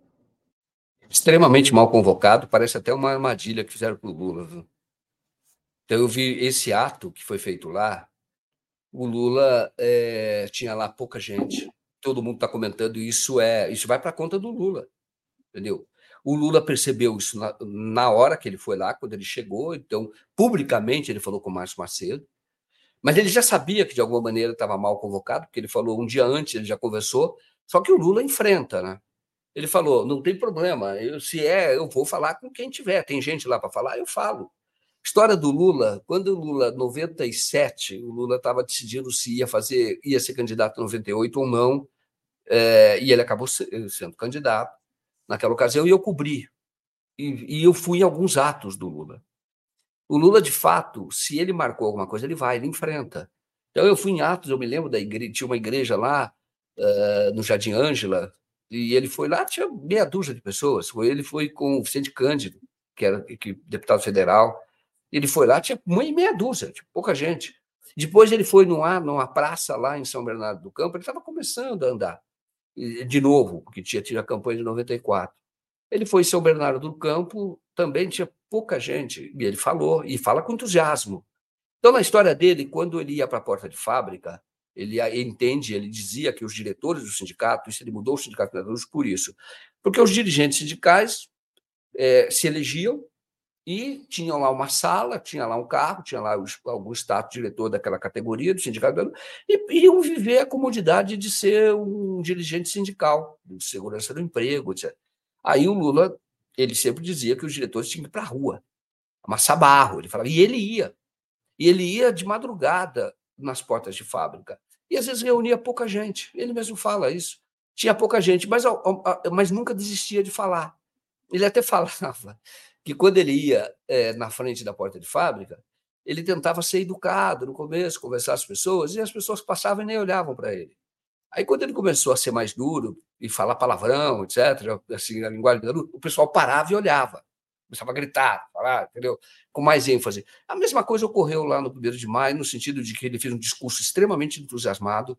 Extremamente mal convocado, parece até uma armadilha que fizeram para o Lula. Viu? Então, eu vi esse ato que foi feito lá, o Lula é, tinha lá pouca gente, todo mundo está comentando, isso é, isso vai para a conta do Lula, entendeu? O Lula percebeu isso na, na hora que ele foi lá, quando ele chegou, então, publicamente, ele falou com o Márcio Macedo, mas ele já sabia que, de alguma maneira, estava mal convocado, porque ele falou um dia antes, ele já conversou, só que o Lula enfrenta, né? Ele falou, não tem problema, eu, se é, eu vou falar com quem tiver, tem gente lá para falar, eu falo. História do Lula, quando o Lula, em noventa e sete, o Lula estava decidindo se ia fazer, ia ser candidato em noventa e oito ou não, é, e ele acabou sendo candidato naquela ocasião, e eu cobri. E, e eu fui em alguns atos do Lula. O Lula, de fato, se ele marcou alguma coisa, ele vai, ele enfrenta. Então, eu fui em atos, eu me lembro da igreja, tinha uma igreja lá, uh, no Jardim Ângela, e ele foi lá, tinha meia dúzia de pessoas. Ele foi com o Vicente Cândido, que era que, deputado federal. Ele foi lá, tinha meia dúzia, tinha pouca gente. Depois ele foi numa, numa praça lá em São Bernardo do Campo, ele estava começando a andar, de novo, porque tinha tido a campanha de noventa e quatro. Ele foi em São Bernardo do Campo, também tinha pouca gente, e ele falou, e fala com entusiasmo. Então, na história dele, quando ele ia para a porta de fábrica, ele, ele entende, ele dizia que os diretores do sindicato, isso ele mudou o sindicato de trabalhadores por isso, porque os dirigentes sindicais é, se elegiam e tinham lá uma sala, tinha lá um carro, tinha lá algum status diretor daquela categoria do sindicato, e iam viver a comodidade de ser um dirigente sindical, de segurança do emprego, etcétera. Aí o Lula, ele sempre dizia que os diretores tinham que ir para a rua, amassar barro, ele falava, e ele ia. E ele ia de madrugada nas portas de fábrica. E às vezes reunia pouca gente, ele mesmo fala isso. Tinha pouca gente, mas, mas nunca desistia de falar. Ele até falava que quando ele ia é, na frente da porta de fábrica, ele tentava ser educado no começo, conversar com as pessoas, e as pessoas passavam e nem olhavam para ele. Aí, quando ele começou a ser mais duro e falar palavrão, etcétera, assim, a linguagem dele, o pessoal parava e olhava. Começava a gritar, falar, entendeu? Com mais ênfase. A mesma coisa ocorreu lá no primeiro de maio, no sentido de que ele fez um discurso extremamente entusiasmado.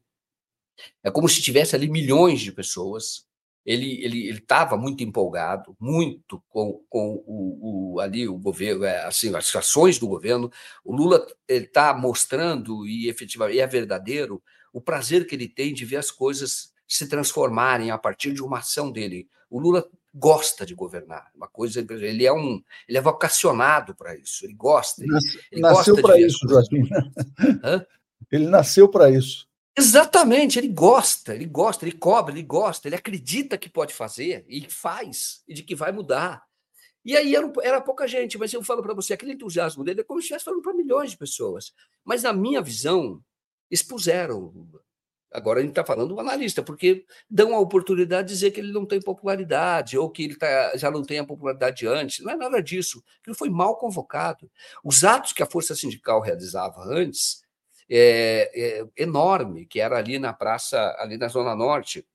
É como se tivesse ali milhões de pessoas. Ele ele ele estava muito empolgado, muito com, com o, o ali o governo, assim, as ações do governo. O Lula está mostrando, e efetivamente é verdadeiro, o prazer que ele tem de ver as coisas se transformarem a partir de uma ação dele. O Lula gosta de governar, uma coisa, ele é um, ele é vocacionado para isso, ele gosta, ele, ele nasceu para isso, Joaquim. Hã? Ele nasceu para isso. Exatamente, ele gosta, ele gosta, ele cobra, ele gosta, ele acredita que pode fazer e faz, e de que vai mudar. E aí era, era pouca gente, mas eu falo para você, aquele entusiasmo dele é como se estivesse falando para milhões de pessoas. Mas, na minha visão, expuseram o Lula. Agora a gente está falando do analista, porque dão a oportunidade de dizer que ele não tem popularidade, ou que ele tá, já não tem a popularidade antes. Não é nada disso. Ele foi mal convocado. Os atos que a Força Sindical realizava antes, é, é, enorme, que era ali na praça, ali na Zona Norte,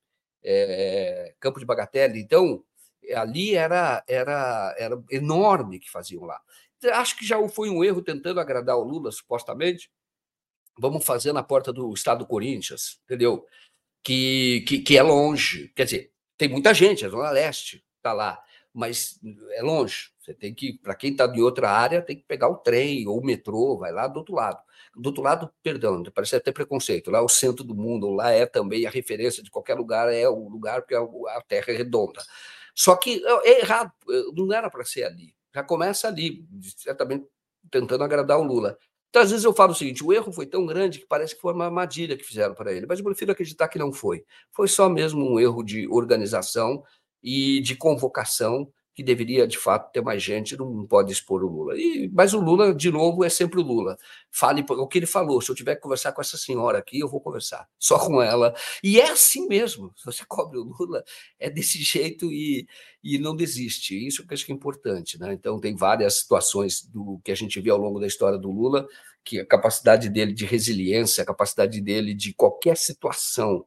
é, Campo de Bagatelle. Então, ali era, era, era enorme que faziam lá. Acho que já foi um erro tentando agradar o Lula, supostamente. Vamos fazer na porta do Estado do Corinthians, entendeu? Que, que, que é longe. Quer dizer, tem muita gente, a Zona Leste está lá, mas é longe. Você tem que, para quem está de outra área, tem que pegar o trem ou o metrô, vai lá do outro lado. Do outro lado, perdão, parece até preconceito. Lá é o centro do mundo, lá é também a referência de qualquer lugar, é o lugar porque a Terra é redonda. Só que é errado, não era para ser ali. Já começa ali, certamente tentando agradar o Lula. Então, às vezes eu falo o seguinte, o erro foi tão grande que parece que foi uma armadilha que fizeram para ele, mas eu prefiro acreditar que não foi. Foi só mesmo um erro de organização e de convocação, que deveria, de fato, ter mais gente, não pode expor o Lula. E, mas o Lula, de novo, é sempre o Lula. Fale o que ele falou, se eu tiver que conversar com essa senhora aqui, eu vou conversar, só com ela. E é assim mesmo, se você cobre o Lula, é desse jeito e, e não desiste. Isso que eu acho que é importante, né? Então, tem várias situações do que a gente vê ao longo da história do Lula, que a capacidade dele de resiliência, a capacidade dele de qualquer situação,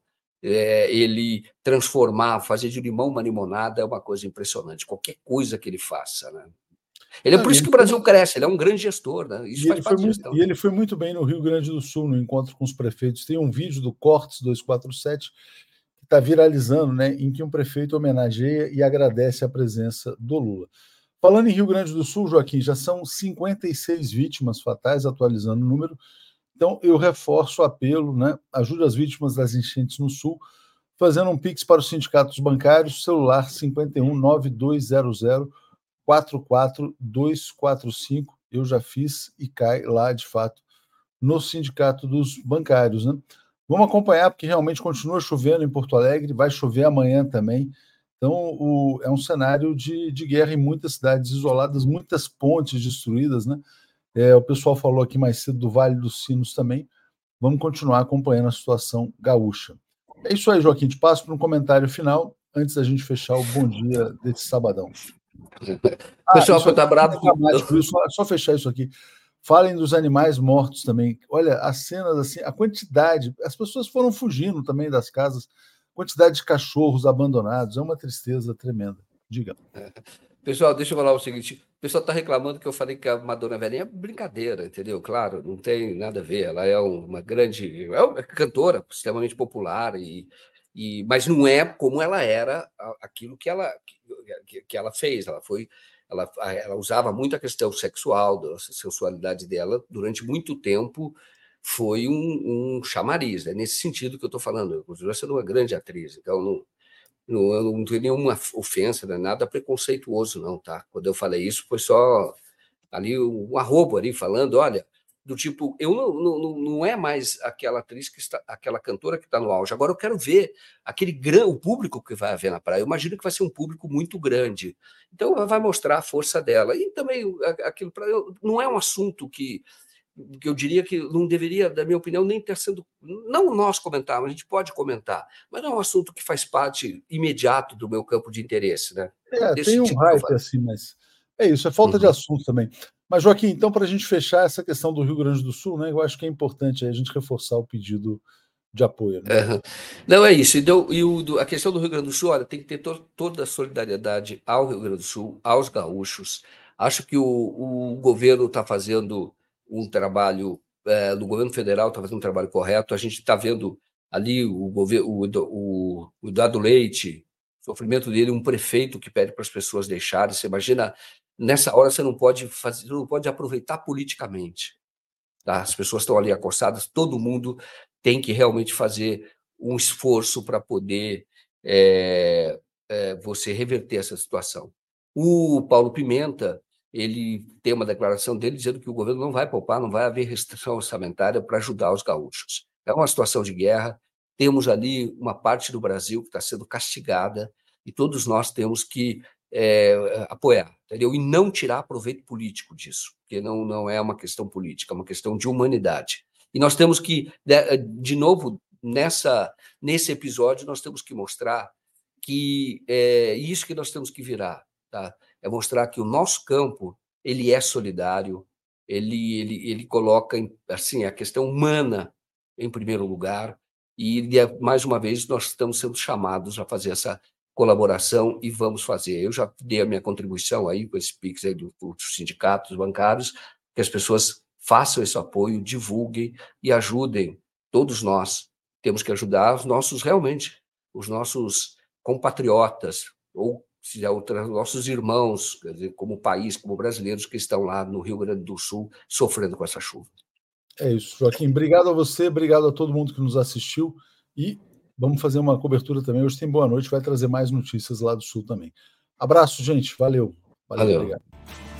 é, ele transformar, fazer de limão uma limonada é uma coisa impressionante, qualquer coisa que ele faça, né? Ele é por isso que o Brasil cresce, ele é um grande gestor, né? Isso faz parte da gestão. E ele foi muito bem no Rio Grande do Sul, no encontro com os prefeitos. Tem um vídeo do Cortes duzentos e quarenta e sete que está viralizando, né, em que um prefeito homenageia e agradece a presença do Lula. Falando em Rio Grande do Sul, Joaquim, já são cinquenta e seis vítimas fatais, atualizando o número. Então, eu reforço o apelo, né? Ajude as vítimas das enchentes no Sul, fazendo um pix para os sindicatos bancários, celular cinco um nove dois zero zero quatro quatro dois quatro cinco. Eu já fiz e cai lá, de fato, no sindicato dos bancários, né? Vamos acompanhar, porque realmente continua chovendo em Porto Alegre, vai chover amanhã também. Então, o, é um cenário de, de guerra em muitas cidades isoladas, muitas pontes destruídas, né? É, o pessoal falou aqui mais cedo do Vale dos Sinos também. Vamos continuar acompanhando a situação gaúcha. É isso aí, Joaquim. Te passo para um comentário final, antes da gente fechar o bom dia desse sabadão. Ah, pessoal, que tá bravo. É só, só fechar isso aqui. Falem dos animais mortos também. Olha, as cenas assim, a quantidade, as pessoas foram fugindo também das casas, quantidade de cachorros abandonados, é uma tristeza tremenda. Diga. Pessoal, deixa eu falar o seguinte, o pessoal está reclamando que eu falei que a Madonna Velhinha é brincadeira, entendeu? Claro, não tem nada a ver, ela é uma grande, é uma cantora extremamente popular, e, e, mas não é como ela era aquilo que ela, que, que ela fez, ela foi... Ela, ela usava muito a questão sexual, da sensualidade dela, durante muito tempo foi um, um chamariz, é né? Nesse sentido que eu estou falando, continua sendo uma grande atriz, então não, não, eu não tenho nenhuma ofensa, não é nada preconceituoso, não, tá? Quando eu falei isso, foi só ali um arrobo ali, falando, olha, do tipo, eu não, não, não é mais aquela atriz, que está, aquela cantora que está no auge. Agora eu quero ver aquele grande, o público que vai haver na praia. Eu imagino que vai ser um público muito grande. Então vai mostrar a força dela. E também aquilo para eu, não é um assunto que, que eu diria que não deveria, da minha opinião, nem ter sido. Não nós comentarmos, a gente pode comentar, mas não é um assunto que faz parte imediato do meu campo de interesse, né? É, tem um hype assim, mas é isso, é falta uhum. de assunto também. Mas, Joaquim, então, para a gente fechar essa questão do Rio Grande do Sul, né, eu acho que é importante a gente reforçar o pedido de apoio. Né? Uhum. Não, é isso. Então, e o, a questão do Rio Grande do Sul, olha, tem que ter to, toda a solidariedade ao Rio Grande do Sul, aos gaúchos. Acho que o, o governo está fazendo um trabalho, é, do governo federal está fazendo um trabalho correto. A gente está vendo ali o, governo, o, o, o Dado Leite, o sofrimento dele, um prefeito que pede para as pessoas deixarem. Você imagina... Nessa hora você não pode fazer, não pode aproveitar politicamente. Tá? As pessoas estão ali acossadas, todo mundo tem que realmente fazer um esforço para poder é, é, você reverter essa situação. O Paulo Pimenta, ele tem uma declaração dele dizendo que o governo não vai poupar, não vai haver restrição orçamentária para ajudar os gaúchos. É uma situação de guerra, temos ali uma parte do Brasil que está sendo castigada e todos nós temos que É, apoiar, entendeu? E não tirar proveito político disso, porque não, não é uma questão política, é uma questão de humanidade. E nós temos que, de, de novo, nessa, nesse episódio, nós temos que mostrar que é isso que nós temos que virar, tá? É mostrar que o nosso campo, ele é solidário, ele, ele, ele coloca assim, a questão humana em primeiro lugar, e, mais uma vez, nós estamos sendo chamados a fazer essa colaboração e vamos fazer. Eu já dei a minha contribuição aí com esse Pix aí dos do sindicatos bancários, que as pessoas façam esse apoio, divulguem e ajudem. Todos nós temos que ajudar os nossos, realmente, os nossos compatriotas, ou se é outra, nossos irmãos, quer dizer, como país, como brasileiros que estão lá no Rio Grande do Sul sofrendo com essa chuva. É isso, Joaquim. Obrigado a você, obrigado a todo mundo que nos assistiu e vamos fazer uma cobertura também. Hoje tem Boa Noite, vai trazer mais notícias lá do Sul também. Abraço, gente. Valeu. Valeu, Valeu. Obrigado.